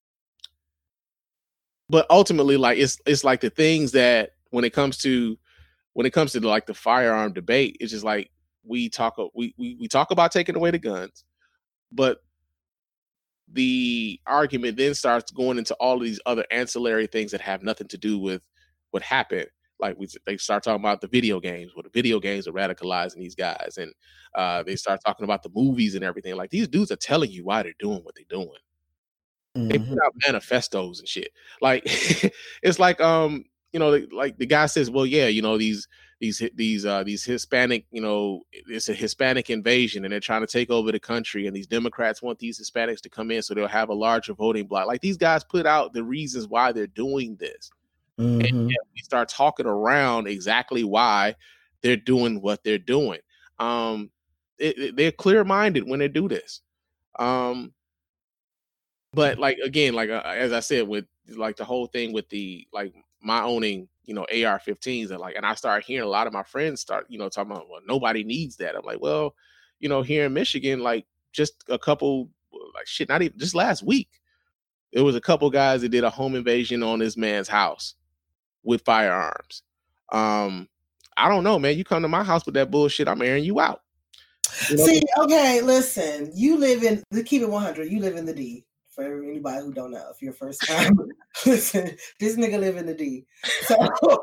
but ultimately, like it's it's like the things that when it comes to when it comes to like the firearm debate, it's just like we talk we we, we talk about taking away the guns, but the argument then starts going into all of these other ancillary things that have nothing to do with what happened. Like we, they start talking about the video games, where the video games are radicalizing these guys, and uh, they start talking about the movies and everything. Like these dudes are telling you why they're doing what they're doing. Mm-hmm. They put out manifestos and shit. Like it's like um you know, like the guy says, well, yeah, you know, these these these uh, these Hispanic, you know, it's a Hispanic invasion, and they're trying to take over the country, and these Democrats want these Hispanics to come in so they'll have a larger voting bloc. Like these guys put out the reasons why they're doing this, mm-hmm. and yet we start talking around exactly why they're doing what they're doing. Um, it, it, they're clear-minded when they do this. Um, but like again, like uh, as I said, with like the whole thing with the like my owning, you know, A R fifteens, and like, and I started hearing a lot of my friends start, you know, talking about, well, nobody needs that. I'm like, well, you know, here in Michigan, like just a couple, like shit, not even just last week, there was a couple guys that did a home invasion on this man's house with firearms. Um, I don't know, man. You come to my house with that bullshit, I'm airing you out. You know? See, okay, listen, you live in the keep it one hundred. You live in the D. For anybody who don't know, if you're first time, listen, this nigga live in the D. So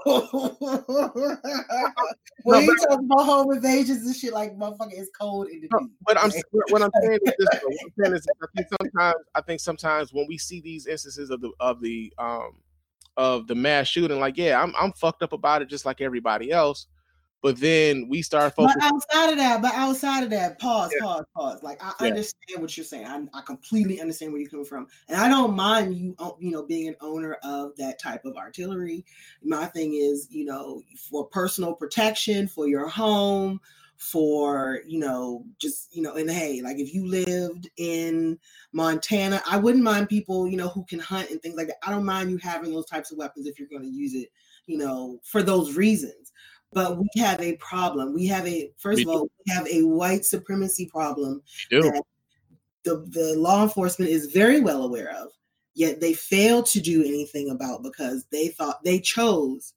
when you talk about home invasions and shit, like motherfucker, it's cold in the D. But I'm what I'm saying is this. What I'm saying is, I think sometimes, I think sometimes when we see these instances of the of the um of the mass shooting, like yeah, I'm I'm fucked up about it just like everybody else. But then we start focusing. But outside of that, but outside of that, pause, yeah. pause, pause. Like I yeah. understand what you're saying. I, I completely understand where you're coming from, and I don't mind you, you know, being an owner of that type of artillery. My thing is, you know, for personal protection, for your home, for you know, just you know, and hey, like if you lived in Montana, I wouldn't mind people, you know, who can hunt and things like that. I don't mind you having those types of weapons if you're going to use it, you know, for those reasons. But we have a problem. We have a, first of all, we have a white supremacy problem that the, the law enforcement is very well aware of, yet they failed to do anything about because they thought they chose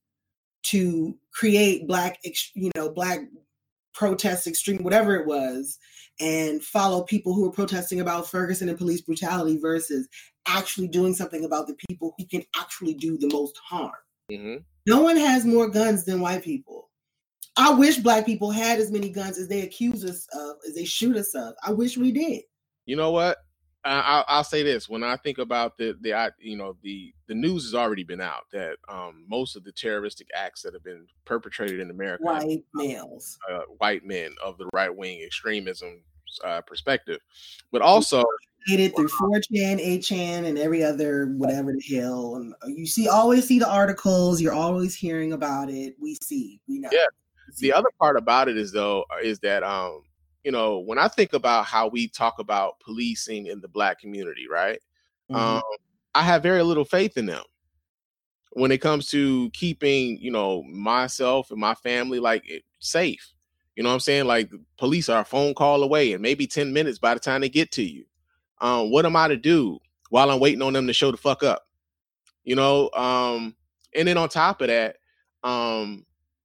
to create black, you know, black protest extreme, whatever it was, and follow people who were protesting about Ferguson and police brutality versus actually doing something about the people who can actually do the most harm. Mm-hmm. No one has more guns than white people. I wish black people had as many guns as they accuse us of, as they shoot us of. I wish we did. You know what? I, I'll say this: when I think about the, the, you know, the the news has already been out that um, most of the terroristic acts that have been perpetrated in America, white males, uh, white men of the right wing extremism uh, perspective, but also. It through four chan, eight chan, and every other whatever the hell. And you see, always see the articles. You're always hearing about it. We see, we know. Yeah. The other part about it is though is that um you know when I think about how we talk about policing in the black community, right? Mm-hmm. Um, I have very little faith in them when it comes to keeping you know myself and my family like safe. You know what I'm saying? Like police are a phone call away, and maybe ten minutes by the time they get to you. Um, what am I to do while I'm waiting on them to show the fuck up? You know, um, and then on top of that, um,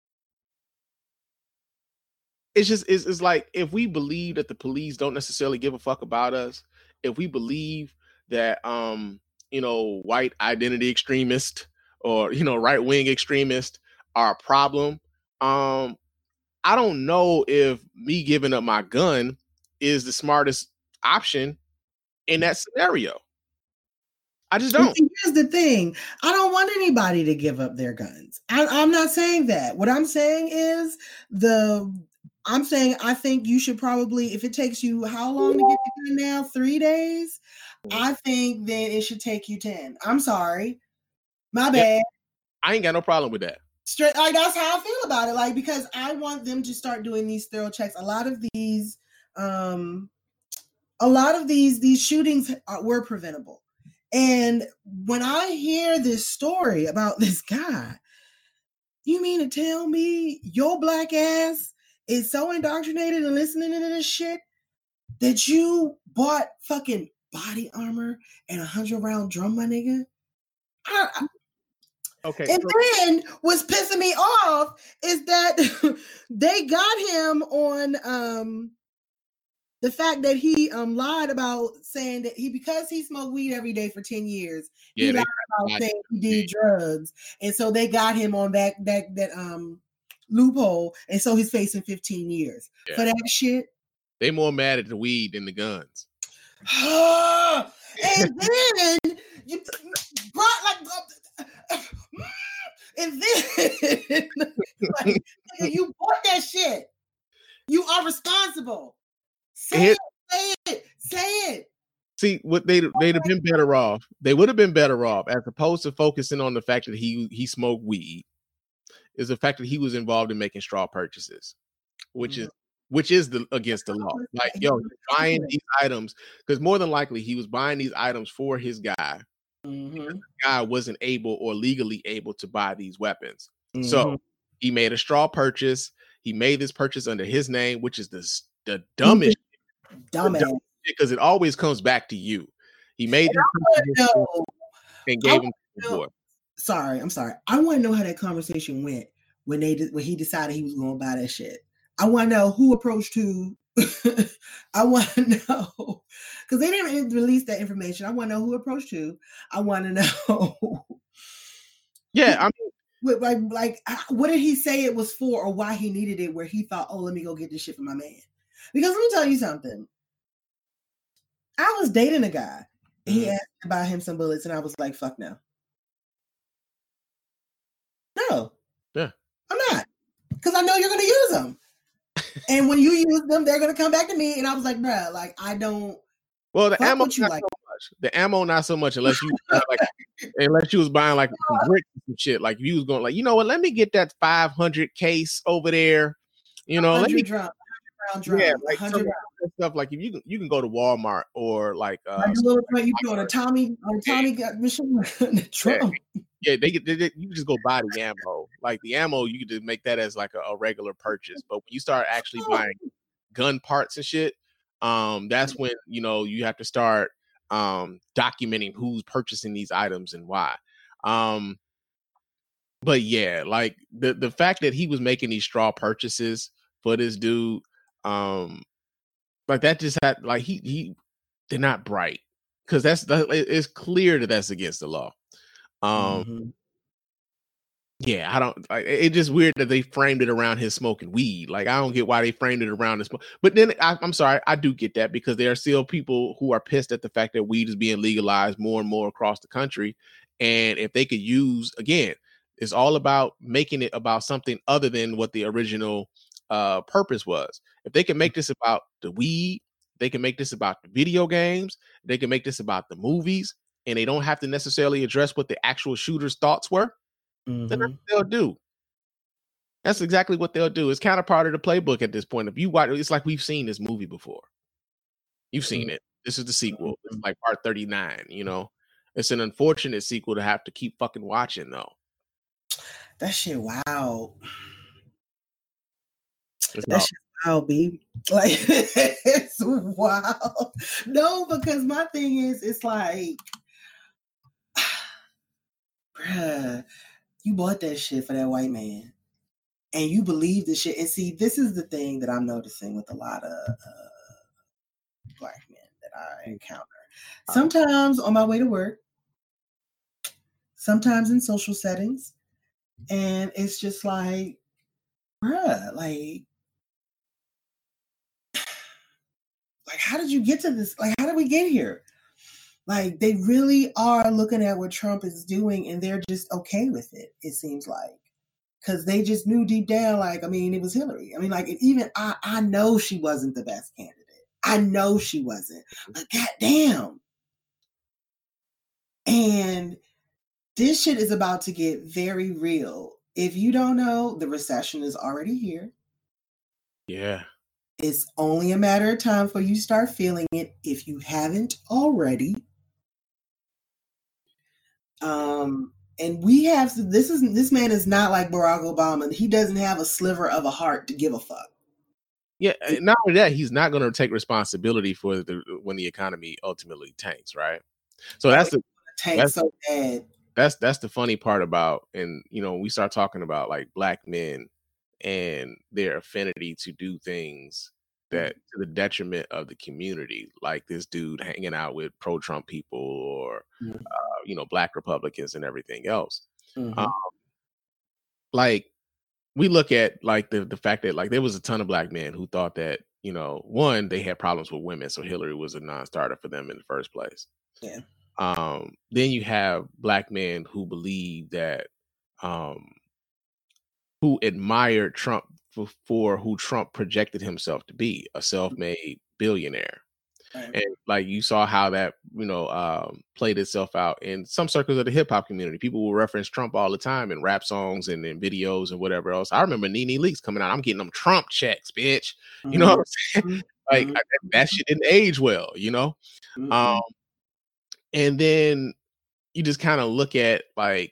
it's just, it's, it's like, if we believe that the police don't necessarily give a fuck about us, if we believe that, um, you know, white identity extremists or, you know, right wing extremists are a problem, um, I don't know if me giving up my gun is the smartest option in that scenario. I just don't. Here's the thing. I don't want anybody to give up their guns. I, I'm not saying that. What I'm saying is the, I'm saying I think you should probably, if it takes you how long to get the gun now? Three days? I think then it should take you ten. I'm sorry. My bad. Yeah, I ain't got no problem with that. Straight, like that's how I feel about it. Like, because I want them to start doing these thorough checks. A lot of these, um, a lot of these these shootings are, were preventable. And when I hear this story about this guy, you mean to tell me your black ass is so indoctrinated and listening to this shit that you bought fucking body armor and a hundred round drum, my nigga? I, I, okay. And so- then what's pissing me off is that they got him on um the fact that he um lied about saying that he, because he smoked weed every day for ten years, yeah, he lied about saying he did drugs. And so they got him on that that that um loophole, and so he's facing fifteen years yeah. for that shit. They more mad at the weed than the guns. And then you brought like And then, like, you bought that shit. You are responsible. Say it, say it, say it. See, what they they'd have been better off. They would have been better off as opposed to focusing on the fact that he he smoked weed. Is the fact that he was involved in making straw purchases, which mm-hmm. is which is the against the law. Like, yo, buying these items because more than likely he was buying these items for his guy. Mm-hmm. The guy wasn't able or legally able to buy these weapons, mm-hmm. so he made a straw purchase. He made this purchase under his name, which is the the dumbest, dumbest. Because it always comes back to you. He made this and gave him before. Sorry, I'm sorry. I want to know how that conversation went when they when he decided he was going to buy that shit. I want to know who approached who. I want to know because they didn't release that information. I want to know who approached who. I want to know. Yeah, I mean, like, like, what did he say it was for, or why he needed it? Where he thought, oh, let me go get this shit for my man. Because let me tell you something. I was dating a guy. He mm-hmm. asked to buy him some bullets, and I was like, fuck no. No. Yeah. I'm not. Because I know you're going to use them. And when you use them, they're going to come back to me. And I was like, bruh, like, I don't. Well, the ammo you not like. so much. The ammo not so much unless you like, unless you was buying like some bricks and shit. Like, if you was going like, you know what, let me get that five hundred case over there. You know, let me. Drum. Drum, yeah, like some stuff like if you can you can go to Walmart or like uh like little, you go to Tommy or Tommy got machine yeah, yeah they, they, they you just go buy the ammo. Like the ammo you can just make that as like a, a regular purchase, but when you start actually buying gun parts and shit, um that's when you know you have to start um documenting who's purchasing these items and why. Um but yeah, like the the fact that he was making these straw purchases for this dude, um like that just had like he he they're not bright because that's that, it's clear that that's against the law. Um mm-hmm. Yeah, I don't like it's just weird that they framed it around his smoking weed. Like I don't get why they framed it around this, but then I, I'm sorry, I do get that because there are still people who are pissed at the fact that weed is being legalized more and more across the country, and if they could use again, it's all about making it about something other than what the original uh purpose was. If they can make this about the weed, they can make this about the video games, they can make this about the movies, and they don't have to necessarily address what the actual shooter's thoughts were, mm-hmm. then that's what they'll do. That's exactly what they'll do. It's kind of part of the playbook at this point. If you watch, it's like we've seen this movie before. You've seen it. This is the sequel. It's like part thirty-nine, you know. It's an unfortunate sequel to have to keep fucking watching though. That shit, wow. It's that shit wild, B. Like it's wild. No, because my thing is, it's like, bruh, you bought that shit for that white man, and you believe this shit. And see, this is the thing that I'm noticing with a lot of uh, black men that I encounter. Sometimes on my way to work, sometimes in social settings, and it's just like, bruh, like. Like, how did you get to this? Like, how did we get here? Like, they really are looking at what Trump is doing and they're just okay with it, it seems like. Because they just knew deep down, like, I mean, it was Hillary. I mean, like, even I, I know she wasn't the best candidate. I know she wasn't. But goddamn. And this shit is about to get very real. If you don't know, the recession is already here. Yeah. It's only a matter of time before you start feeling it if you haven't already. Um, and we have to, this is this man is not like Barack Obama. He doesn't have a sliver of a heart to give a fuck. Yeah, not only that, he's not going to take responsibility for the when the economy ultimately tanks, right? So that's the tank that's, so bad. That's that's the funny part about, and you know, we start talking about like black men and their affinity to do things that to the detriment of the community, like this dude hanging out with pro-Trump people or mm-hmm. uh, you know, black Republicans and everything else. Mm-hmm. Um, like we look at like the the fact that like there was a ton of black men who thought that, you know, one, they had problems with women, so Hillary was a non-starter for them in the first place. Yeah. Um, then you have black men who believe that um, who admired Trump for, for who Trump projected himself to be, a self-made billionaire. Right. And like you saw how that, you know, um, played itself out in some circles of the hip hop community. People will reference Trump all the time in rap songs and in videos and whatever else. I remember Nene Leakes coming out. I'm getting them Trump checks, bitch. You Mm-hmm. know what I'm saying? Mm-hmm. Like I, that shit didn't age well, you know? Mm-hmm. Um, and then you just kind of look at like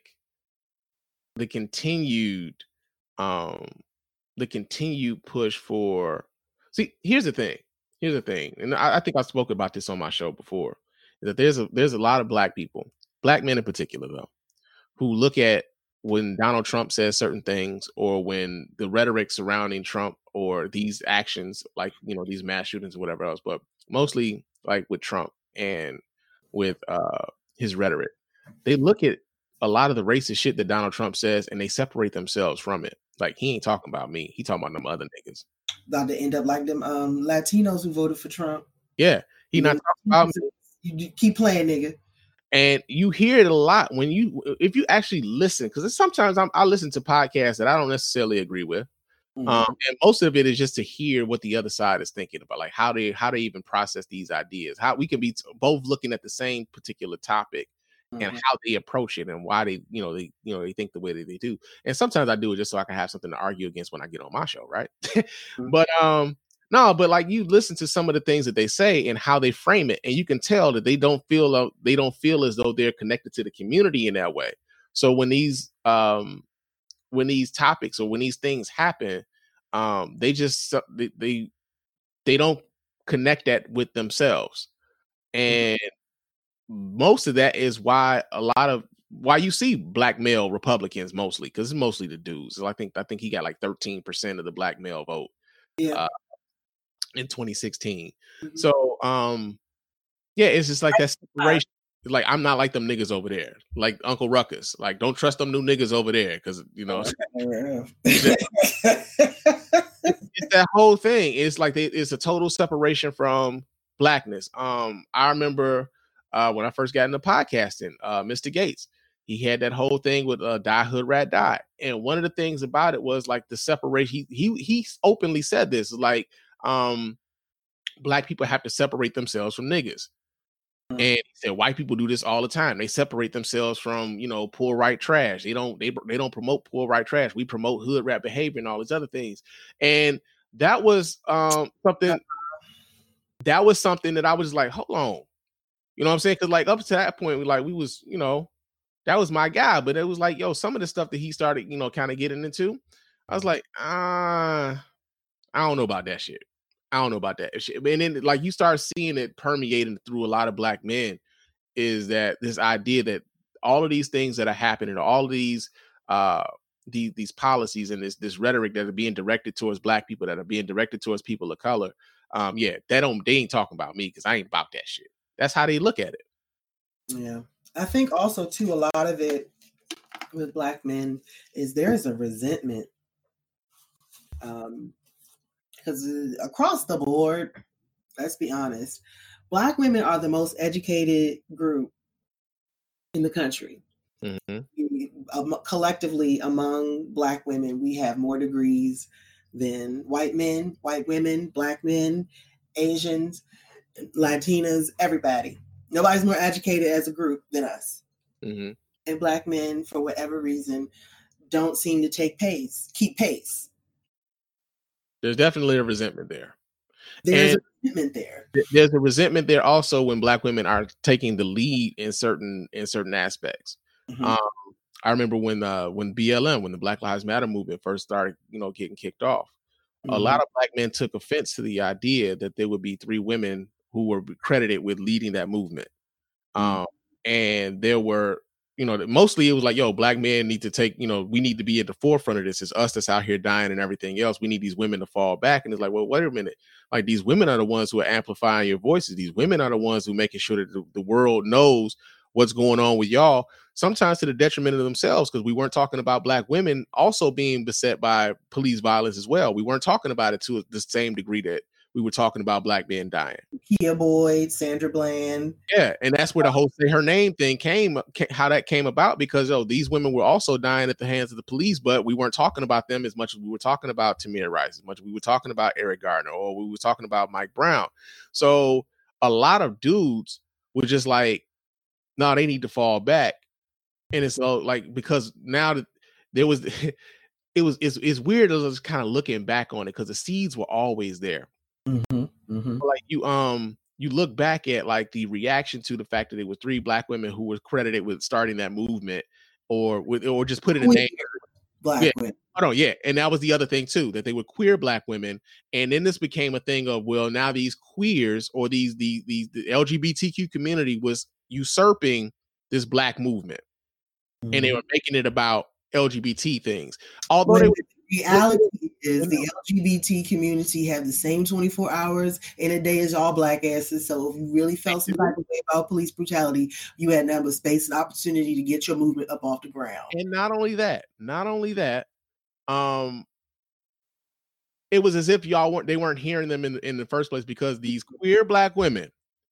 the continued, um, the continued push for, see, here's the thing. Here's the thing, and I, I think I spoke about this on my show before, that there's a there's a lot of black people, black men in particular, though, who look at when Donald Trump says certain things, or when the rhetoric surrounding Trump or these actions, like, you know, these mass shootings or whatever else, but mostly like with Trump and with uh, his rhetoric, they look at a lot of the racist shit that Donald Trump says and they separate themselves from it. Like, he ain't talking about me. He talking about them other niggas. About to end up like them um, Latinos who voted for Trump. Yeah, he not talking about me. You keep playing, nigga. And you hear it a lot when you, if you actually listen, because sometimes I'm, I listen to podcasts that I don't necessarily agree with, mm-hmm. um, and most of it is just to hear what the other side is thinking about, like how they how they even process these ideas. How we can be t- both looking at the same particular topic, mm-hmm. and how they approach it and why they, you know, they, you know, they think the way that they do. And sometimes I do it just so I can have something to argue against when I get on my show, right? mm-hmm. But um. No, but like you listen to some of the things that they say and how they frame it, and you can tell that they don't feel uh, they don't feel as though they're connected to the community in that way. So when these um, when these topics or when these things happen, um, they just they, they they don't connect that with themselves, and most of that is why a lot of why you see black male Republicans mostly, because it's mostly the dudes. So I think I think he got like thirteen percent of the black male vote. Yeah. Uh, in twenty sixteen. Mm-hmm. So um yeah, it's just like that separation. Like, I'm not like them niggas over there, like Uncle Ruckus. Like, don't trust them new niggas over there, because you know it's that whole thing. It's like they, it's a total separation from blackness. Um, I remember uh when I first got into podcasting, uh, Mister Gates, he had that whole thing with uh, Die Hood Rat Die, and one of the things about it was like the separation. He he he openly said this, like, um, black people have to separate themselves from niggas. Mm-hmm. And he said white people do this all the time. They separate themselves from, you know, poor white trash. They don't they they don't promote poor white trash. We promote hood rat behavior and all these other things. And that was um something that was something that I was like, hold on. You know what I'm saying? Because like up to that point, we like we was, you know, that was my guy. But it was like, yo, some of the stuff that he started, you know, kind of getting into, I was like, ah, uh, I don't know about that shit. I don't know about that shit. And then like you start seeing it permeating through a lot of black men, is that this idea that all of these things that are happening, all of these uh these these policies and this this rhetoric that are being directed towards black people, that are being directed towards people of color, um, yeah, that don't they ain't talking about me, because I ain't about that shit. That's how they look at it. Yeah. I think also too, a lot of it with black men is there is a resentment. Um Because across the board, let's be honest, black women are the most educated group in the country. Mm-hmm. We, um, collectively, among black women, we have more degrees than white men, white women, black men, Asians, Latinas, everybody. Nobody's more educated as a group than us. Mm-hmm. And black men, for whatever reason, don't seem to take pace, keep pace. There's definitely a resentment there. There's and a resentment there. There's a resentment there also when black women are taking the lead in certain in certain aspects. Mm-hmm. Um, I remember when uh, when B L M, when the Black Lives Matter movement first started, you know, getting kicked off, mm-hmm. a lot of black men took offense to the idea that there would be three women who were credited with leading that movement. Mm-hmm. Um, and there were, you know, mostly it was like, yo, black men need to take, you know, we need to be at the forefront of this. It's us that's out here dying and everything else. We need these women to fall back. And it's like, well, wait a minute. Like, these women are the ones who are amplifying your voices. These women are the ones who are making sure that the, the world knows what's going on with y'all, sometimes to the detriment of themselves, because we weren't talking about black women also being beset by police violence as well. We weren't talking about it to the same degree that we were talking about black men dying. Kia Boyd, Sandra Bland. Yeah, and that's where the whole say her name thing came, how that came about, because oh, these women were also dying at the hands of the police, but we weren't talking about them as much as we were talking about Tamir Rice, as much as we were talking about Eric Gardner, or we were talking about Mike Brown. So a lot of dudes were just like, no, they need to fall back. And it's uh, like, because now that there was, it was, it's, it's weird as kind of looking back on it, because the seeds were always there. Mm-hmm, mm-hmm. Like you, um, you look back at like the reaction to the fact that it was three black women who were credited with starting that movement, or with, or just put it in a name. Black yeah. women. Oh, yeah. And that was the other thing too, that they were queer black women. And then this became a thing of, well, now these queers or these, the, the, the L G B T Q community was usurping this black movement. Mm-hmm. And they were making it about L G B T things. Although when they the reality is the L G B T community have the same twenty-four hours in a day as all black asses. So if you really felt some type of way about police brutality, you had nothing but space and opportunity to get your movement up off the ground. And not only that, not only that, um, it was as if y'all weren't, they weren't hearing them in, in the first place, because these queer black women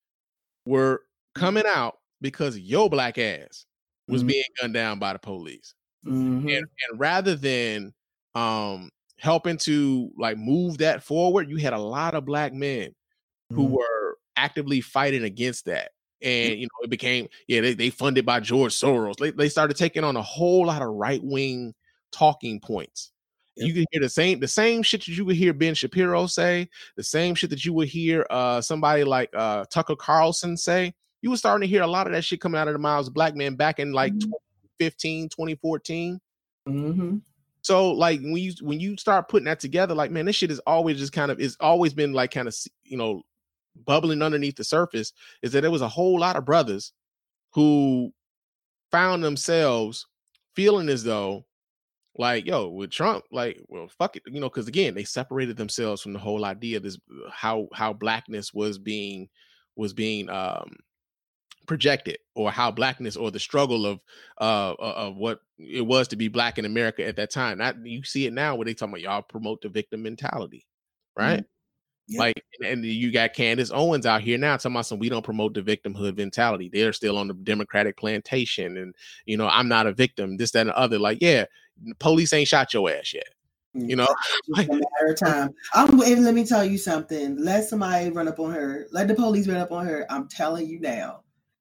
were coming out because your black ass was mm-hmm. being gunned down by the police. Mm-hmm. And, and rather than um, helping to like move that forward, you had a lot of black men mm-hmm. who were actively fighting against that. And, you know, it became, yeah, they, they funded by George Soros. They, they started taking on a whole lot of right-wing talking points. Yep. You could hear the same, the same shit that you would hear Ben Shapiro say, the same shit that you would hear uh, somebody like uh, Tucker Carlson say. You were starting to hear a lot of that shit coming out of the mouths of black men back in like mm-hmm. twenty fifteen, twenty fourteen. Mm-hmm. So like when you when you start putting that together, like, man, this shit is always just kind of, it's always been like kind of, you know, bubbling underneath the surface, is that there was a whole lot of brothers who found themselves feeling as though like, yo, with Trump, like, well, fuck it, you know, because again, they separated themselves from the whole idea of this, how how blackness was being was being um projected, or how blackness or the struggle of uh of what it was to be black in America at that time. Not, you see it now where they talking about y'all promote the victim mentality, right? Mm-hmm. Yep. Like, and you got Candace Owens out here now talking about some, we don't promote the victimhood mentality. They're still on the Democratic plantation, and you know, I'm not a victim, this, that, and the other. Like, yeah, police ain't shot your ass yet. You know, it's a matter of time. I'm, and let me tell you something. Let somebody run up on her. Let the police run up on her. I'm telling you now,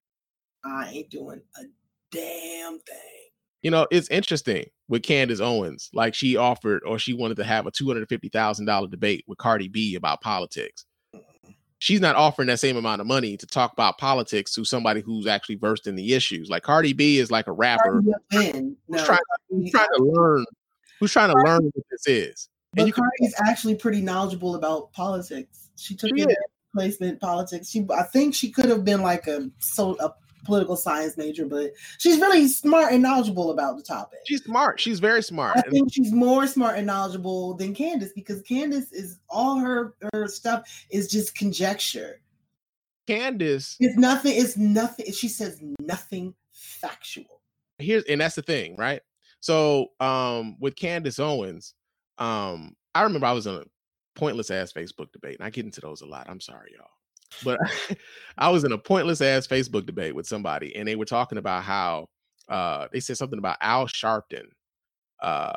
I ain't doing a damn thing. You know, it's interesting with Candace Owens. Like, she offered, or she wanted to have a two hundred fifty thousand dollars debate with Cardi B about politics. She's not offering that same amount of money to talk about politics to somebody who's actually versed in the issues. Like, Cardi B is like a rapper who's, no, trying, who's trying to learn, who's trying to learn what this is. But and Cardi's can, actually pretty knowledgeable about politics. She took it placement politics. She, I think she could have been like a so a political science major, but she's really smart and knowledgeable about the topic. She's smart. She's very smart. I think she's more smart and knowledgeable than Candace, because Candace is all her her stuff is just conjecture. Candace, it's nothing. It's nothing. She says nothing factual. Here's and that's the thing, right? So, um, with Candace Owens, um, I remember I was on a pointless ass Facebook debate, and I get into those a lot. I'm sorry, y'all. But I was in a pointless ass Facebook debate with somebody, and they were talking about how uh, they said something about Al Sharpton uh,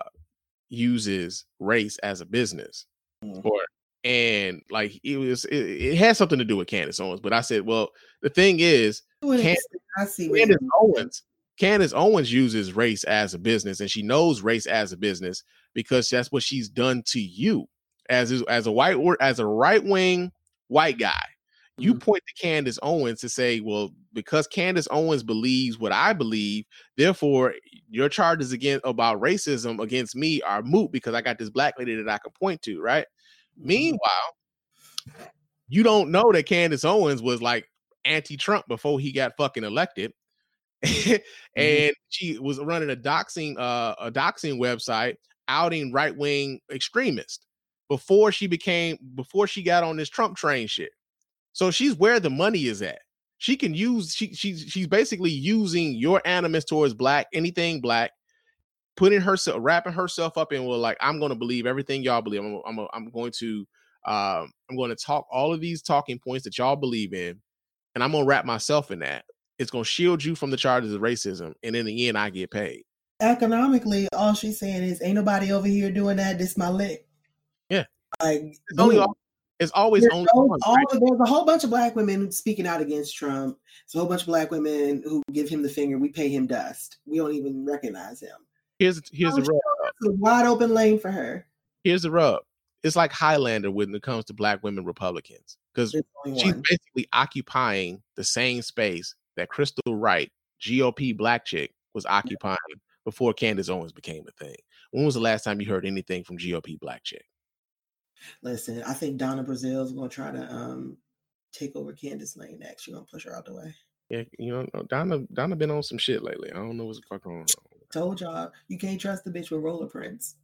uses race as a business, mm-hmm. or and like it was, it, it had something to do with Candace Owens. But I said, well, the thing is, Candace, I see Candace Owens, Candace Owens uses race as a business, and she knows race as a business because that's what she's done to you as as a white as a right wing white guy. You mm-hmm. point to Candace Owens to say, well, because Candace Owens believes what I believe, therefore your charges against about racism against me are moot because I got this black lady that I can point to, right? Mm-hmm. Meanwhile, you don't know that Candace Owens was like anti-Trump before he got fucking elected. And mm-hmm. she was running a doxing, uh, a doxing website outing right-wing extremists before she became, before she got on this Trump train shit. So she's where the money is at. She can use, she, she's she's basically using your animus towards black, anything black, putting herself, wrapping herself up in, well, like, I'm going to believe everything y'all believe. I'm I'm, I'm going to Um, I'm going to talk all of these talking points that y'all believe in, and I'm going to wrap myself in that. It's going to shield you from the charges of racism, and in the end, I get paid. Economically, all she's saying is, ain't nobody over here doing that. This my lick. Yeah. Like, it's, only, it's always there's only no, one, all, right? there's a whole bunch of black women speaking out against Trump. There's a whole bunch of black women who give him the finger. We pay him dust. We don't even recognize him. Here's here's oh, the rub. It's a wide open lane for her. Here's the rub. It's like Highlander when it comes to black women Republicans, because she's one. basically occupying the same space that Crystal Wright, G O P black chick, was occupying yeah. before Candace Owens became a thing. When was the last time you heard anything from G O P black chick? Listen, I think Donna Brazile is going to try to um, take over Candace lane next. She's going to push her out the way. Yeah, you know, Donna Donna been on some shit lately. I don't know what's the fuck going on. Told y'all, you can't trust the bitch with roller prints.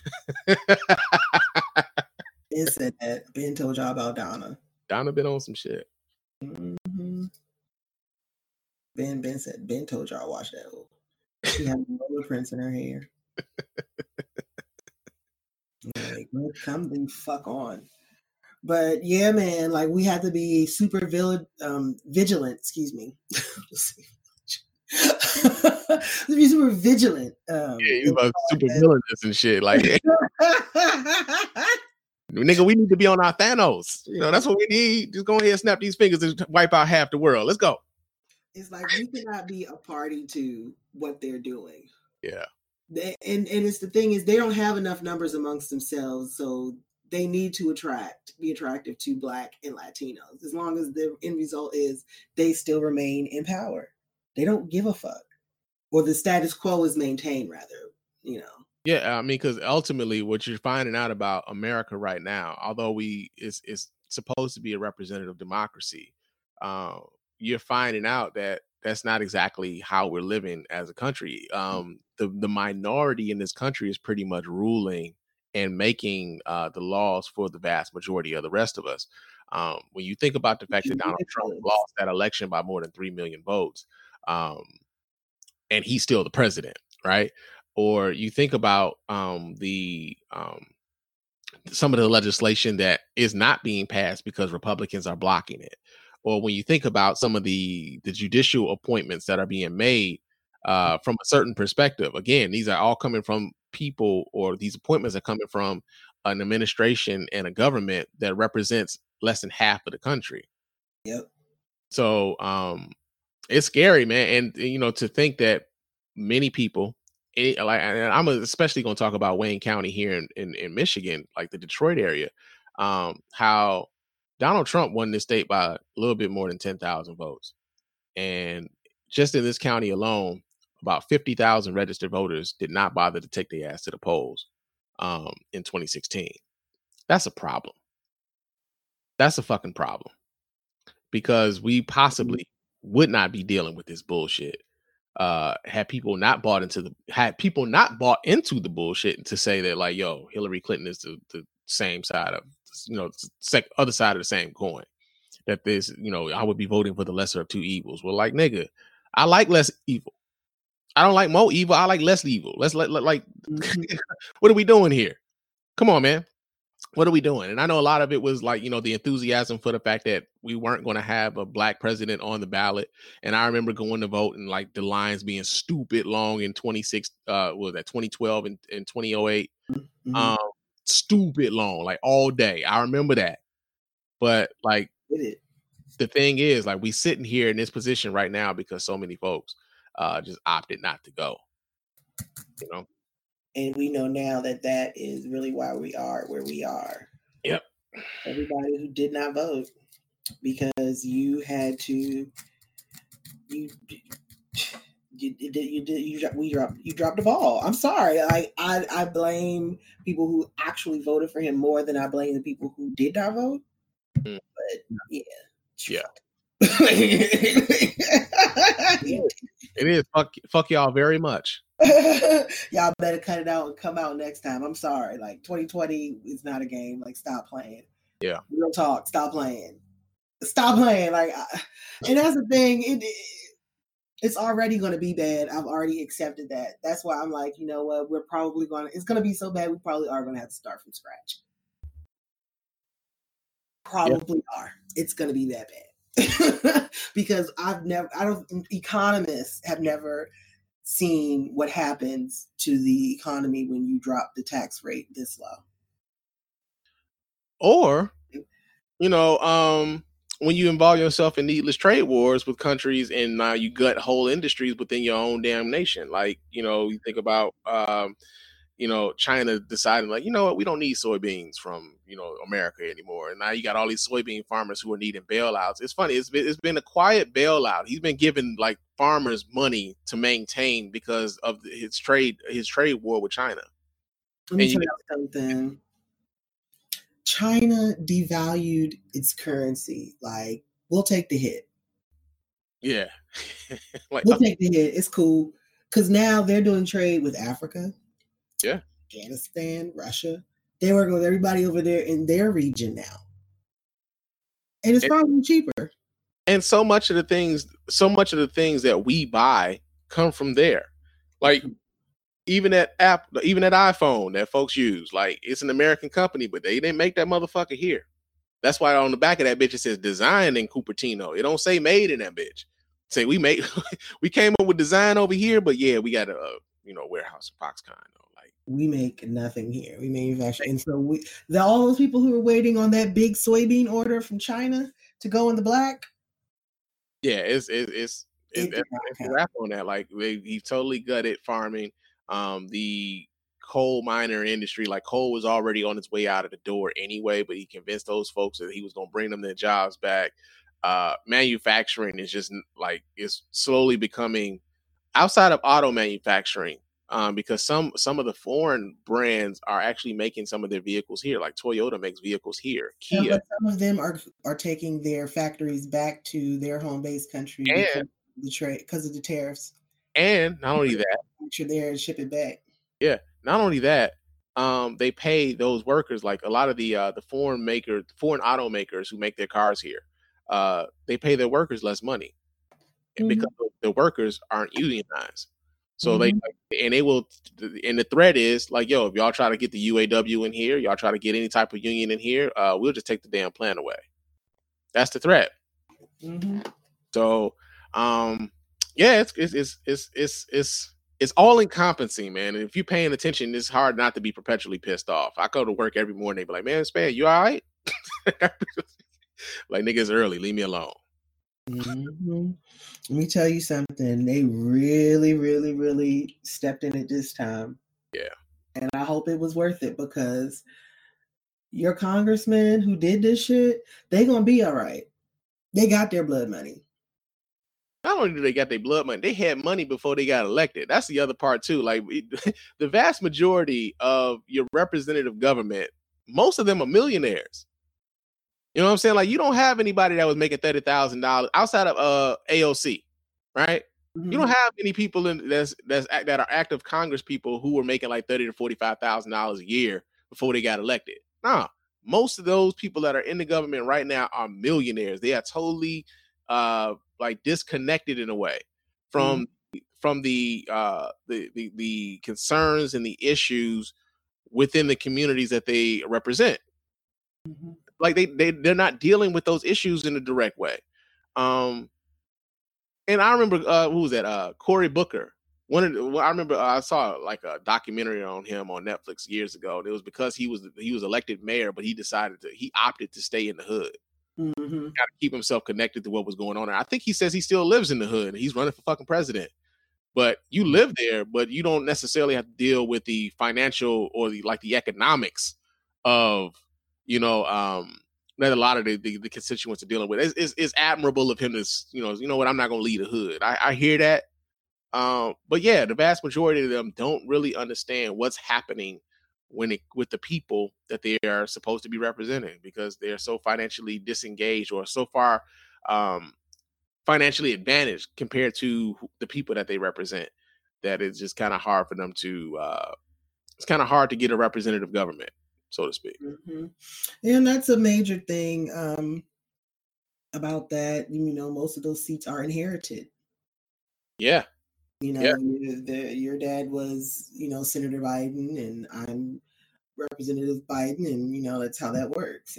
Ben said that. Ben told y'all about Donna. Donna been on some shit. Mm-hmm. Ben Ben said Ben told y'all watch that. She had roller prints in her hair. Like, come the fuck on. But yeah, man, like we have to be super vil- um, vigilant. Excuse me. To be super vigilant. Um, yeah, you about super villainous and shit. Like, nigga, we need to be on our Thanos. You know, that's what we need. Just go ahead and snap these fingers and wipe out half the world. Let's go. It's like we cannot be a party to what they're doing. Yeah. They, and and it's the thing is they don't have enough numbers amongst themselves, so they need to attract, be attractive to Black and Latinos. As long as the end result is they still remain in power. They don't give a fuck. Or the status quo is maintained, rather, you know. Yeah, I mean, because ultimately what you're finding out about America right now, although we it's, it's supposed to be a representative democracy, uh, you're finding out that that's not exactly how we're living as a country. Um, the, the minority in this country is pretty much ruling and making uh, the laws for the vast majority of the rest of us. Um, when you think about the fact that Donald Trump lost that election by more than three million votes, um, and he's still the president, right? Or you think about um, the um, some of the legislation that is not being passed because Republicans are blocking it. Or when you think about some of the, the judicial appointments that are being made uh, from a certain perspective, again, these are all coming from people, or these appointments are coming from an administration and a government that represents less than half of the country. Yep. So um, it's scary, man. And, you know, to think that many people, it, like, and I'm especially going to talk about Wayne County here in, in, in Michigan, like the Detroit area, um, how Donald Trump won this state by a little bit more than ten thousand votes. And just in this county alone, about fifty thousand registered voters did not bother to take their ass to the polls um, in twenty sixteen. That's a problem. That's a fucking problem. Because we possibly would not be dealing with this bullshit uh, had people not bought into the, had people not bought into the bullshit to say that, like, yo, Hillary Clinton is the, the same side of, you know, sec- other side of the same coin. That this, you know, I would be voting for the lesser of two evils. Well, like, nigga, I like less evil. I don't like more evil. I like less evil. Let's let, let like, what are we doing here? Come on, man. What are we doing? And I know a lot of it was like, you know, the enthusiasm for the fact that we weren't going to have a Black president on the ballot. And I remember going to vote and like the lines being stupid long in twenty-six, uh, what was that, twenty twelve and, and twenty oh eight. Mm-hmm. Um, stupid long, like all day. I remember that. But like, the thing is, like, we sitting here in this position right now because so many folks uh, just opted not to go, you know? And we know now that that is really why we are where we are. Yep. Everybody who did not vote, because you had to, you, you, you, you, you, you, we dropped, you dropped the ball. I'm sorry. I, I, I blame people who actually voted for him more than I blame the people who did not vote. Mm. But yeah. Yeah. It is. Fuck, fuck y'all very much. Y'all better cut it out and come out next time. I'm sorry. Like, twenty twenty is not a game. Like, stop playing. Yeah. Real talk. Stop playing. Stop playing. Like, I, and that's the thing. It, it it's already going to be bad. I've already accepted that. That's why I'm like, you know what? We're probably going to. It's going to be so bad. We probably are going to have to start from scratch. Probably yeah. are. It's going to be that bad because I've never, I don't, economists have never seen what happens to the economy when you drop the tax rate this low. Or, you know, um, when you involve yourself in needless trade wars with countries and now uh, you gut whole industries within your own damn nation. Like, you know, you think about, um, you know, China deciding like, you know what, we don't need soybeans from, you know, America anymore. And now you got all these soybean farmers who are needing bailouts. It's funny. It's been, it's been a quiet bailout. He's been giving like farmers money to maintain because of his trade, his trade war with China. Let me tell you something. China devalued its currency. Like, we'll take the hit. Yeah. like, we'll take the hit. It's cool. Because now they're doing trade with Africa. Yeah. Afghanistan, Russia. They're working with everybody over there in their region now. And it's and, probably cheaper. And so much of the things, so much of the things that we buy come from there. Like, even that app, even that iPhone that folks use, like it's an American company, but they didn't make that motherfucker here. That's why on the back of that bitch it says designed in Cupertino. It don't say made in that bitch. Say we made, we came up with design over here, but yeah, we got a uh, you know warehouse in Foxconn. Like we make nothing here. We manufacture, and so we the, all those people who are waiting on that big soybean order from China to go in the black. Yeah, it's it's it's, it's, it's, it's a wrap on that. Like they, he totally gutted farming. Um, the coal miner industry, like coal was already on its way out of the door anyway, but he convinced those folks that he was going to bring them their jobs back. Uh, manufacturing is just like, it's slowly becoming outside of auto manufacturing, um, because some, some of the foreign brands are actually making some of their vehicles here. Like Toyota makes vehicles here. Kia. Yeah, but some of them are, are taking their factories back to their home base country and, because of the trade, because of the tariffs. And not only that, you're there and ship it back. Yeah, not only that, um, they pay those workers, like a lot of the uh, the foreign makers, foreign automakers who make their cars here. Uh, they pay their workers less money, mm-hmm. because the workers aren't unionized. So mm-hmm. they like, and they will, and the threat is like, yo, if y'all try to get the U A W in here, y'all try to get any type of union in here, uh, we'll just take the damn plan away. That's the threat. Mm-hmm. So, um. Yeah, it's it's it's it's it's it's, it's all encompassing, man. And if you're paying attention, it's hard not to be perpetually pissed off. I go to work every morning, be like, man, Span, you all right? Like, niggas early, leave me alone. Mm-hmm. Let me tell you something. They really, really, really stepped in it this time. Yeah. And I hope it was worth it because your congressman who did this shit, they gonna be all right. They got their blood money. Not only do they got their blood money, they had money before they got elected. That's the other part too. Like it, the vast majority of your representative government, most of them are millionaires. You know what I'm saying? Like you don't have anybody that was making thirty thousand dollars outside of uh, A O C, right? Mm-hmm. You don't have any people in that's that's that are active Congress people who were making like thirty to forty-five thousand dollars a year before they got elected. Nah, most of those people that are in the government right now are millionaires. They are totally uh like disconnected in a way from mm-hmm. from the uh the, the the concerns and the issues within the communities that they represent. Mm-hmm. Like they they they're not dealing with those issues in a direct way. Um and I remember uh who was that? Uh Cory Booker. One of the, well, I remember uh, I saw like a documentary on him on Netflix years ago. And it was because he was he was elected mayor, but he decided to he opted to stay in the hood. Mm-hmm. Got to keep himself connected to what was going on there. I think he says he still lives in the hood and he's running for fucking president. But you live there, but you don't necessarily have to deal with the financial or the like the economics of, you know, um, that a lot of the, the, the constituents are dealing with. It's, it's, it's admirable of him to, you know, you know what, I'm not going to lead a hood. I, I hear that. Um, but yeah, the vast majority of them don't really understand what's happening when it with the people that they are supposed to be representing because they're so financially disengaged or so far um, financially advantaged compared to the people that they represent that it's just kind of hard for them to, uh, it's kind of hard to get a representative government, so to speak. Mm-hmm. And that's a major thing um, about that. You know, most of those seats are inherited. Yeah. You know, yeah. the, your dad was, you know, Senator Biden and I'm Representative Biden and, you know, that's how that works. And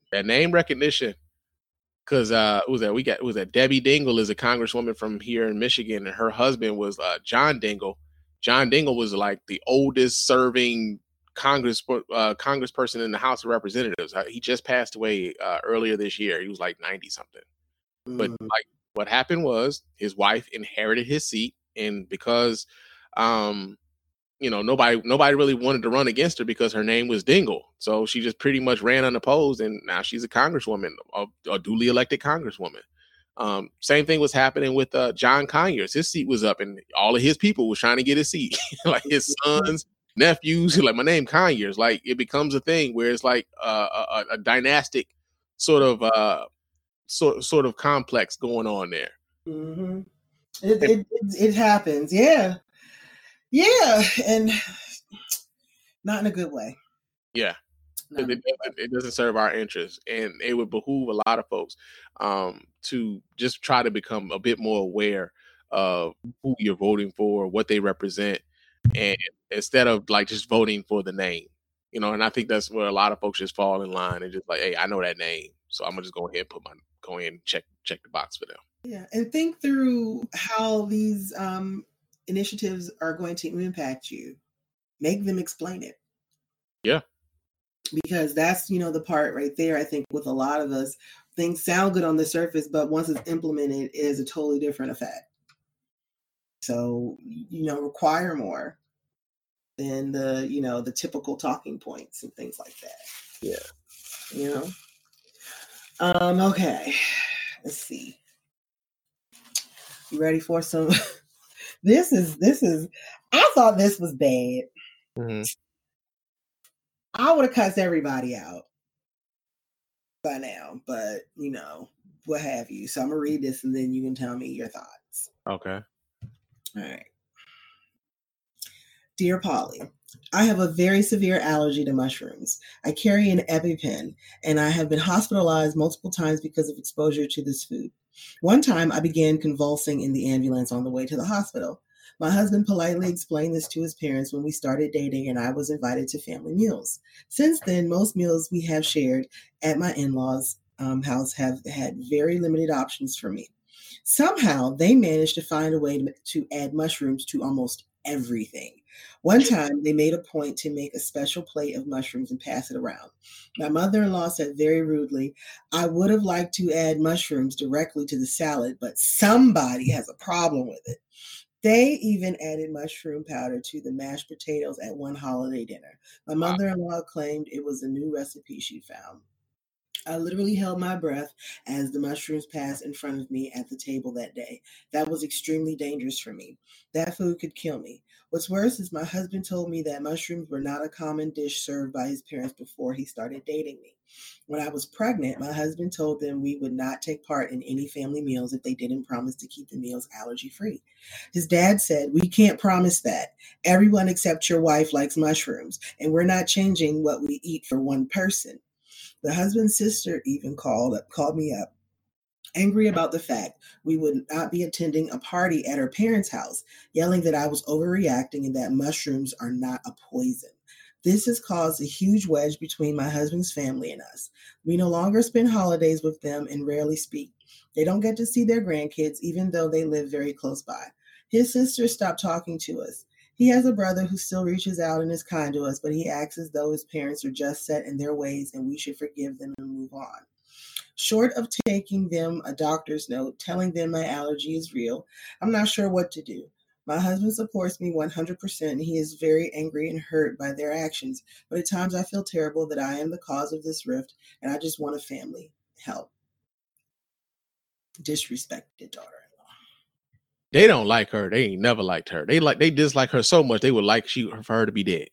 That name recognition. Because uh, was that we got was that Debbie Dingell is a congresswoman from here in Michigan, and her husband was uh, John Dingell. John Dingell was like the oldest serving Congress uh, congressperson in the House of Representatives. Uh, he just passed away uh, earlier this year. He was like ninety something. Mm. But like what happened was his wife inherited his seat, and because um, you know nobody nobody really wanted to run against her because her name was Dingell, so she just pretty much ran unopposed, and now she's a congresswoman, a, a duly elected congresswoman. Um, same thing was happening with uh, John Conyers. His seat was up, and all of his people was trying to get his seat, like his sons, nephews. Like my name Conyers. Like it becomes a thing where it's like uh, a, a dynastic sort of uh, sort sort of complex going on there. Mm-hmm. It, it it it happens, yeah. Yeah, and not in a good way. Yeah, it, it, it doesn't serve our interests, and it would behoove a lot of folks um, to just try to become a bit more aware of who you're voting for, what they represent, and instead of like just voting for the name, you know. And I think that's where a lot of folks just fall in line and just like, hey, I know that name, so I'm gonna just go ahead and put my go ahead and check check the box for them. Yeah, and think through how these um, initiatives are going to impact you. Make them explain it. Yeah. Because that's, you know, the part right there, I think, with a lot of us, things sound good on the surface, but once it's implemented, it is a totally different effect. So, you know, require more than the, you know, the typical talking points and things like that. Yeah. You know? Um, okay. Let's see. You ready for some? This is, this is, I thought this was bad. Mm-hmm. I would have cussed everybody out by now, but you know, what have you. So I'm gonna read this and then you can tell me your thoughts. Okay. All right. Dear Polly, I have a very severe allergy to mushrooms. I carry an EpiPen and I have been hospitalized multiple times because of exposure to this food. One time I began convulsing in the ambulance on the way to the hospital. My husband politely explained this to his parents when we started dating and I was invited to family meals. Since then, most meals we have shared at my in-laws' um, house have had very limited options for me. Somehow, they managed to find a way to, to add mushrooms to almost everything. One time, they made a point to make a special plate of mushrooms and pass it around. My mother-in-law said very rudely, I would have liked to add mushrooms directly to the salad, but somebody has a problem with it. They even added mushroom powder to the mashed potatoes at one holiday dinner. My mother-in-law claimed it was a new recipe she found. I literally held my breath as the mushrooms passed in front of me at the table that day. That was extremely dangerous for me. That food could kill me. What's worse is my husband told me that mushrooms were not a common dish served by his parents before he started dating me. When I was pregnant, my husband told them we would not take part in any family meals if they didn't promise to keep the meals allergy-free. His dad said, we can't promise that. Everyone except your wife likes mushrooms, and we're not changing what we eat for one person. The husband's sister even called up, called me up, angry about the fact we would not be attending a party at her parents' house, yelling that I was overreacting and that mushrooms are not a poison. This has caused a huge wedge between my husband's family and us. We no longer spend holidays with them and rarely speak. They don't get to see their grandkids, even though they live very close by. His sister stopped talking to us. He has a brother who still reaches out and is kind to us, but he acts as though his parents are just set in their ways and we should forgive them and move on. Short of taking them a doctor's note, telling them my allergy is real, I'm not sure what to do. My husband supports me one hundred percent, and he is very angry and hurt by their actions, but at times I feel terrible that I am the cause of this rift, and I just want a family help. Disrespected daughter-in-law. They don't like her. They ain't never liked her. They like they dislike her so much they would like she for her to be dead.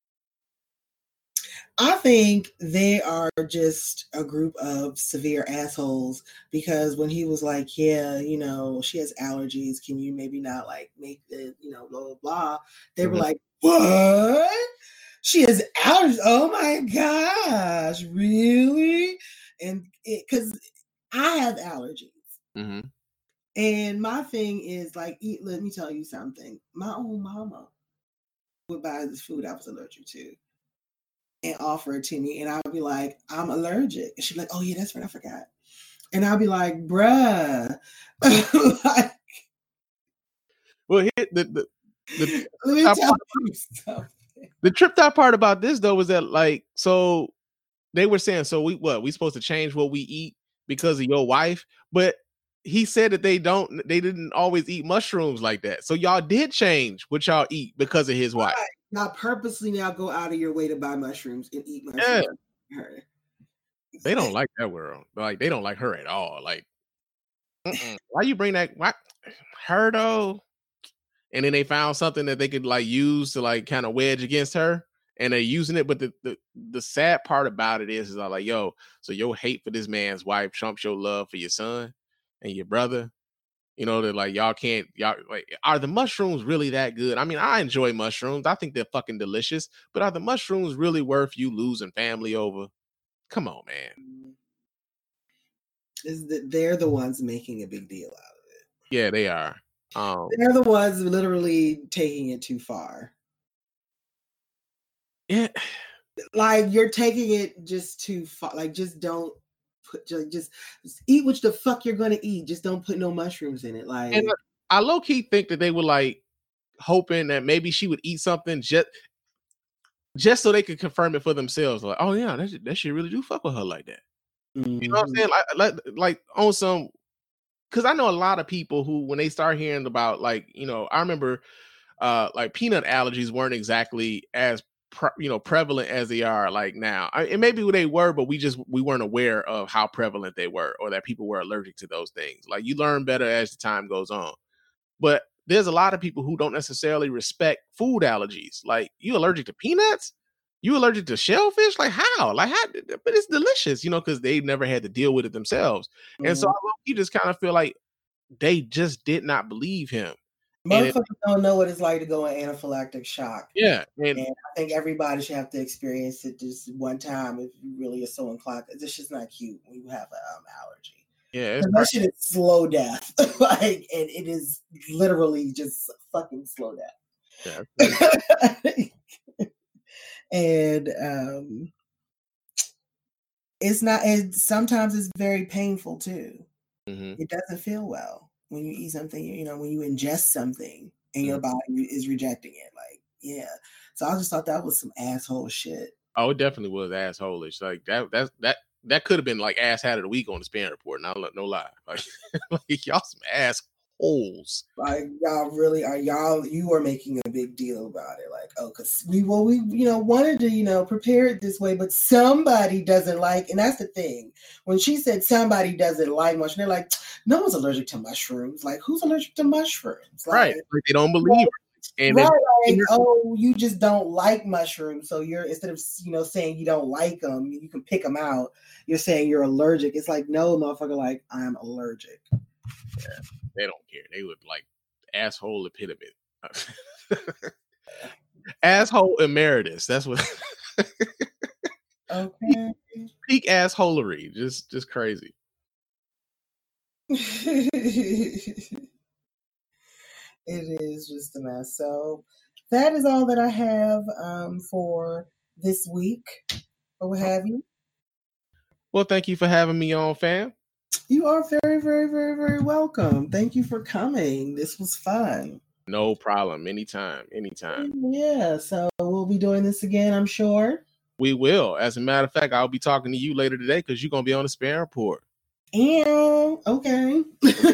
I think they are just a group of severe assholes because when he was like, yeah, you know, she has allergies. Can you maybe not like make the, you know, blah, blah, blah. They mm-hmm. were like, what? She has allergies. Oh my gosh, really? And because I have allergies. Mm-hmm. And my thing is like, eat, let me tell you something. My own mama would buy this food I was allergic to. and offer it to me, and I'll be like, I'm allergic. And she'd be like, oh yeah, that's right, I forgot. And I'll be like, bruh. Like, well, here, the, the, the, let me tell you something. The tripped out part about this though was that like, so they were saying, so we what we supposed to change what we eat because of your wife, but he said that they don't, they didn't always eat mushrooms like that. So y'all did change what y'all eat because of his wife. Right. Now purposely now go out of your way to buy mushrooms and eat mushrooms. Yeah. They don't like that world. Like they don't like her at all. Like, mm-mm. Why you bring that? Why her though? And then they found something that they could like use to like kind of wedge against her, and they're using it. But the the, the sad part about it is, is I'm like, yo, so your hate for this man's wife trumps your love for your son and your brother. You know, that like y'all can't y'all like are the mushrooms really that good? I mean, I enjoy mushrooms. I think they're fucking delicious, but are the mushrooms really worth you losing family over? Come on, man. Is that they're the ones making a big deal out of it. Yeah, they are. Um, they're the ones literally taking it too far. Yeah. Like you're taking it just too far. Like just don't put just, just eat what the fuck you're gonna eat. Just don't put no mushrooms in it. Like and I low key think that they were like hoping that maybe she would eat something just just so they could confirm it for themselves. Like, oh yeah, that that shit really do fuck with her like that. Mm-hmm. You know what I'm saying? Like, like, like on some, because I know a lot of people who, when they start hearing about, like, you know, I remember, uh, like peanut allergies weren't exactly as pre- you know prevalent as they are like now. I, and maybe they were, but we just we weren't aware of how prevalent they were, or that people were allergic to those things. Like you learn better as the time goes on. But there's a lot of people who don't necessarily respect food allergies. Like, you allergic to peanuts? You allergic to shellfish? Like how? Like how? But it's delicious, you know, because they've never had to deal with it themselves. Mm-hmm. And so I you just kind of feel like they just did not believe him. Motherfuckers it, don't know what it's like to go in anaphylactic shock. Yeah. And, and I think everybody should have to experience it just one time if you really are so inclined. It's just not cute when you have an um, allergy. Yeah, that shit is slow death. Like, and it is literally just fucking slow death. Yeah. And um, it's not. And sometimes it's very painful too. Mm-hmm. It doesn't feel well when you eat something. You know, when you ingest something and mm-hmm. your body is rejecting it. Like, yeah. So I just thought that was some asshole shit. Oh, it definitely was asshole-ish. Like that. That's that. That could have been like ass hat of the week on the Spin Report. Now, no lie, like, like y'all some assholes. Like y'all really are. Y'all, you are making a big deal about it. Like, oh, because we well, we you know wanted to you know prepare it this way, but somebody doesn't like, and that's the thing. When she said somebody doesn't like mushrooms, they're like, no one's allergic to mushrooms. Like, who's allergic to mushrooms? Like, right? Like, they don't believe like, it. And right, like, oh, you just don't like mushrooms. So you're, instead of, you know, saying you don't like them, you can pick them out. You're saying you're allergic. It's like, no, motherfucker, like, I'm allergic. Yeah, they don't care. They would like asshole epitome. Asshole emeritus. That's what. Okay. Peak, peak assholery. Just, just crazy. It is just a mess. So that is all that I have um, for this week, or what have you. Well, thank you for having me on, fam. You are very, very, very, very welcome. Thank you for coming. This was fun. No problem. Anytime. Anytime. Yeah. So we'll be doing this again, I'm sure. We will. As a matter of fact, I'll be talking to you later today because you're going to be on the Spin Report. And okay.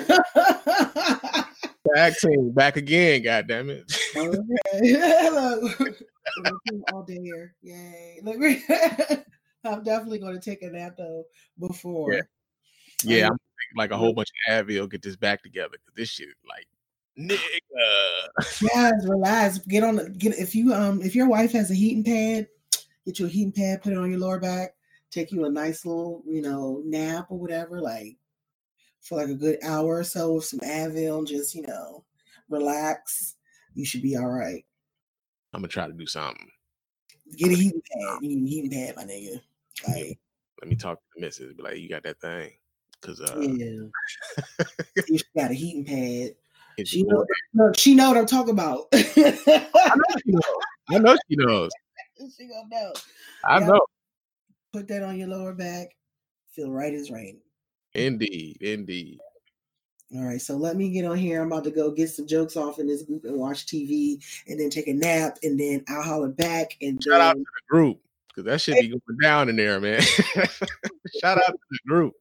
Back team, back again, goddammit. Okay. Look, all day here. Yay. Look, I'm definitely going to take a nap though before. Yeah, yeah um, I'm like a whole bunch of Advil, get this back together because this shit like nigga. Yes, relax. Get on the get if you um if your wife has a heating pad, get you a heating pad, put it on your lower back, take you a nice little, you know, nap or whatever, like for like a good hour or so with some Advil and just, you know, relax. You should be all right. I'm gonna try to do something. Get a heating pad. You need a heating pad, my nigga. Like, let me talk to the missus. Be like, you got that thing? Cause uh, yeah, she got a heating pad. She know, no, she know what I'm talking about. I know she knows. I know she knows. She gonna know. I Yep. know. Put that on your lower back. Feel right as rain. Indeed, indeed. All right, so let me get on here. I'm about to go get some jokes off in this group and watch T V, and then take a nap, and then I'll holler back. And shout then... out to the group, because that should be going down in there, man. Shout out to the group.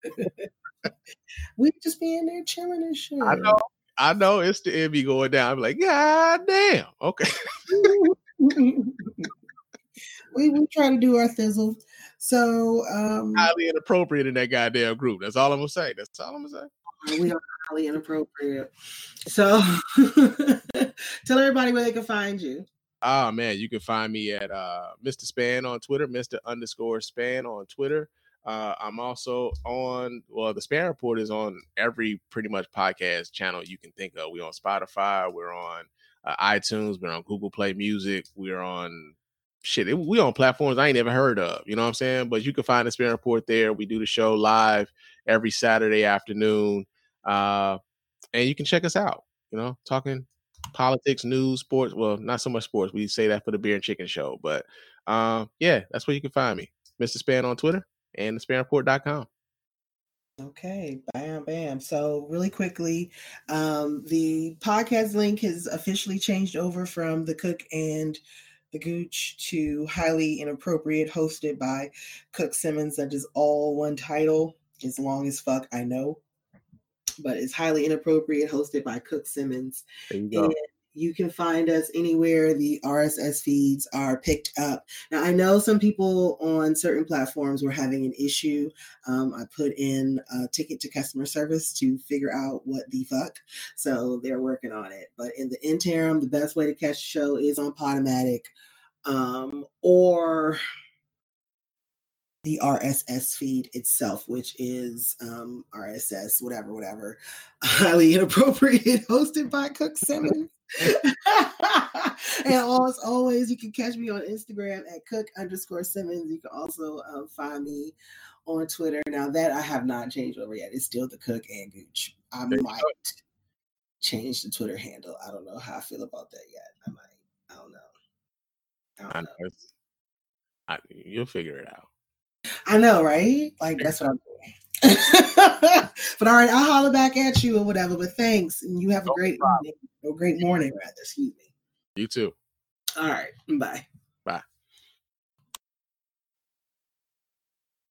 We just be in there chilling and shit. I know, I know. It's the N B going down. I'm like, God damn. Okay. we we try to do our thizzle. So um highly inappropriate in that goddamn group. That's all I'm gonna say. That's all I'm gonna say. We are highly inappropriate. So tell everybody where they can find you. Ah, man, you can find me at uh, Mister Span on Twitter, Mister underscore Span on Twitter. Uh, I'm also on, well, the Span Report is on every pretty much podcast channel you can think of. We're on Spotify, we're on uh, iTunes, we're on Google Play Music, we're on shit. It, we on platforms I ain't never heard of, you know what I'm saying? But you can find the Span Report there. We do the show live every Saturday afternoon. Uh, and you can check us out, you know, talking politics, news, sports. Well, not so much sports. We say that for the Beer and Chicken Show. But uh, yeah, that's where you can find me. Mister Span on Twitter and the span report dot com. Okay, bam, bam. So really quickly, um, the podcast link has officially changed over from the Cook and the Gooch to Highly Inappropriate, hosted by Cook Simmons. That is all one title. As long as fuck, I know. But it's Highly Inappropriate, hosted by Cook Simmons. There you go. And you can find us anywhere the R S S feeds are picked up. Now, I know some people on certain platforms were having an issue. Um, I put in a ticket to customer service to figure out what the fuck. So they're working on it. But in the interim, the best way to catch the show is on Podomatic um, or the R S S feed itself, which is um, R S S, whatever, whatever. Highly Inappropriate, hosted by Cook Simmons. And as always, you can catch me on Instagram at Cook underscore Simmons. You can also um, find me on Twitter. Now that I have not changed over yet. It's still the Cook and Gooch. I might change the Twitter handle. I don't know how I feel about that yet. I might. I don't know. I don't know. I, you'll figure it out. I know, right? Like, that's what I'm doing. But all right, I'll holler back at you or whatever. But thanks. And you have a no great evening, or great morning, rather. Excuse me. You too. All right. Bye. Bye.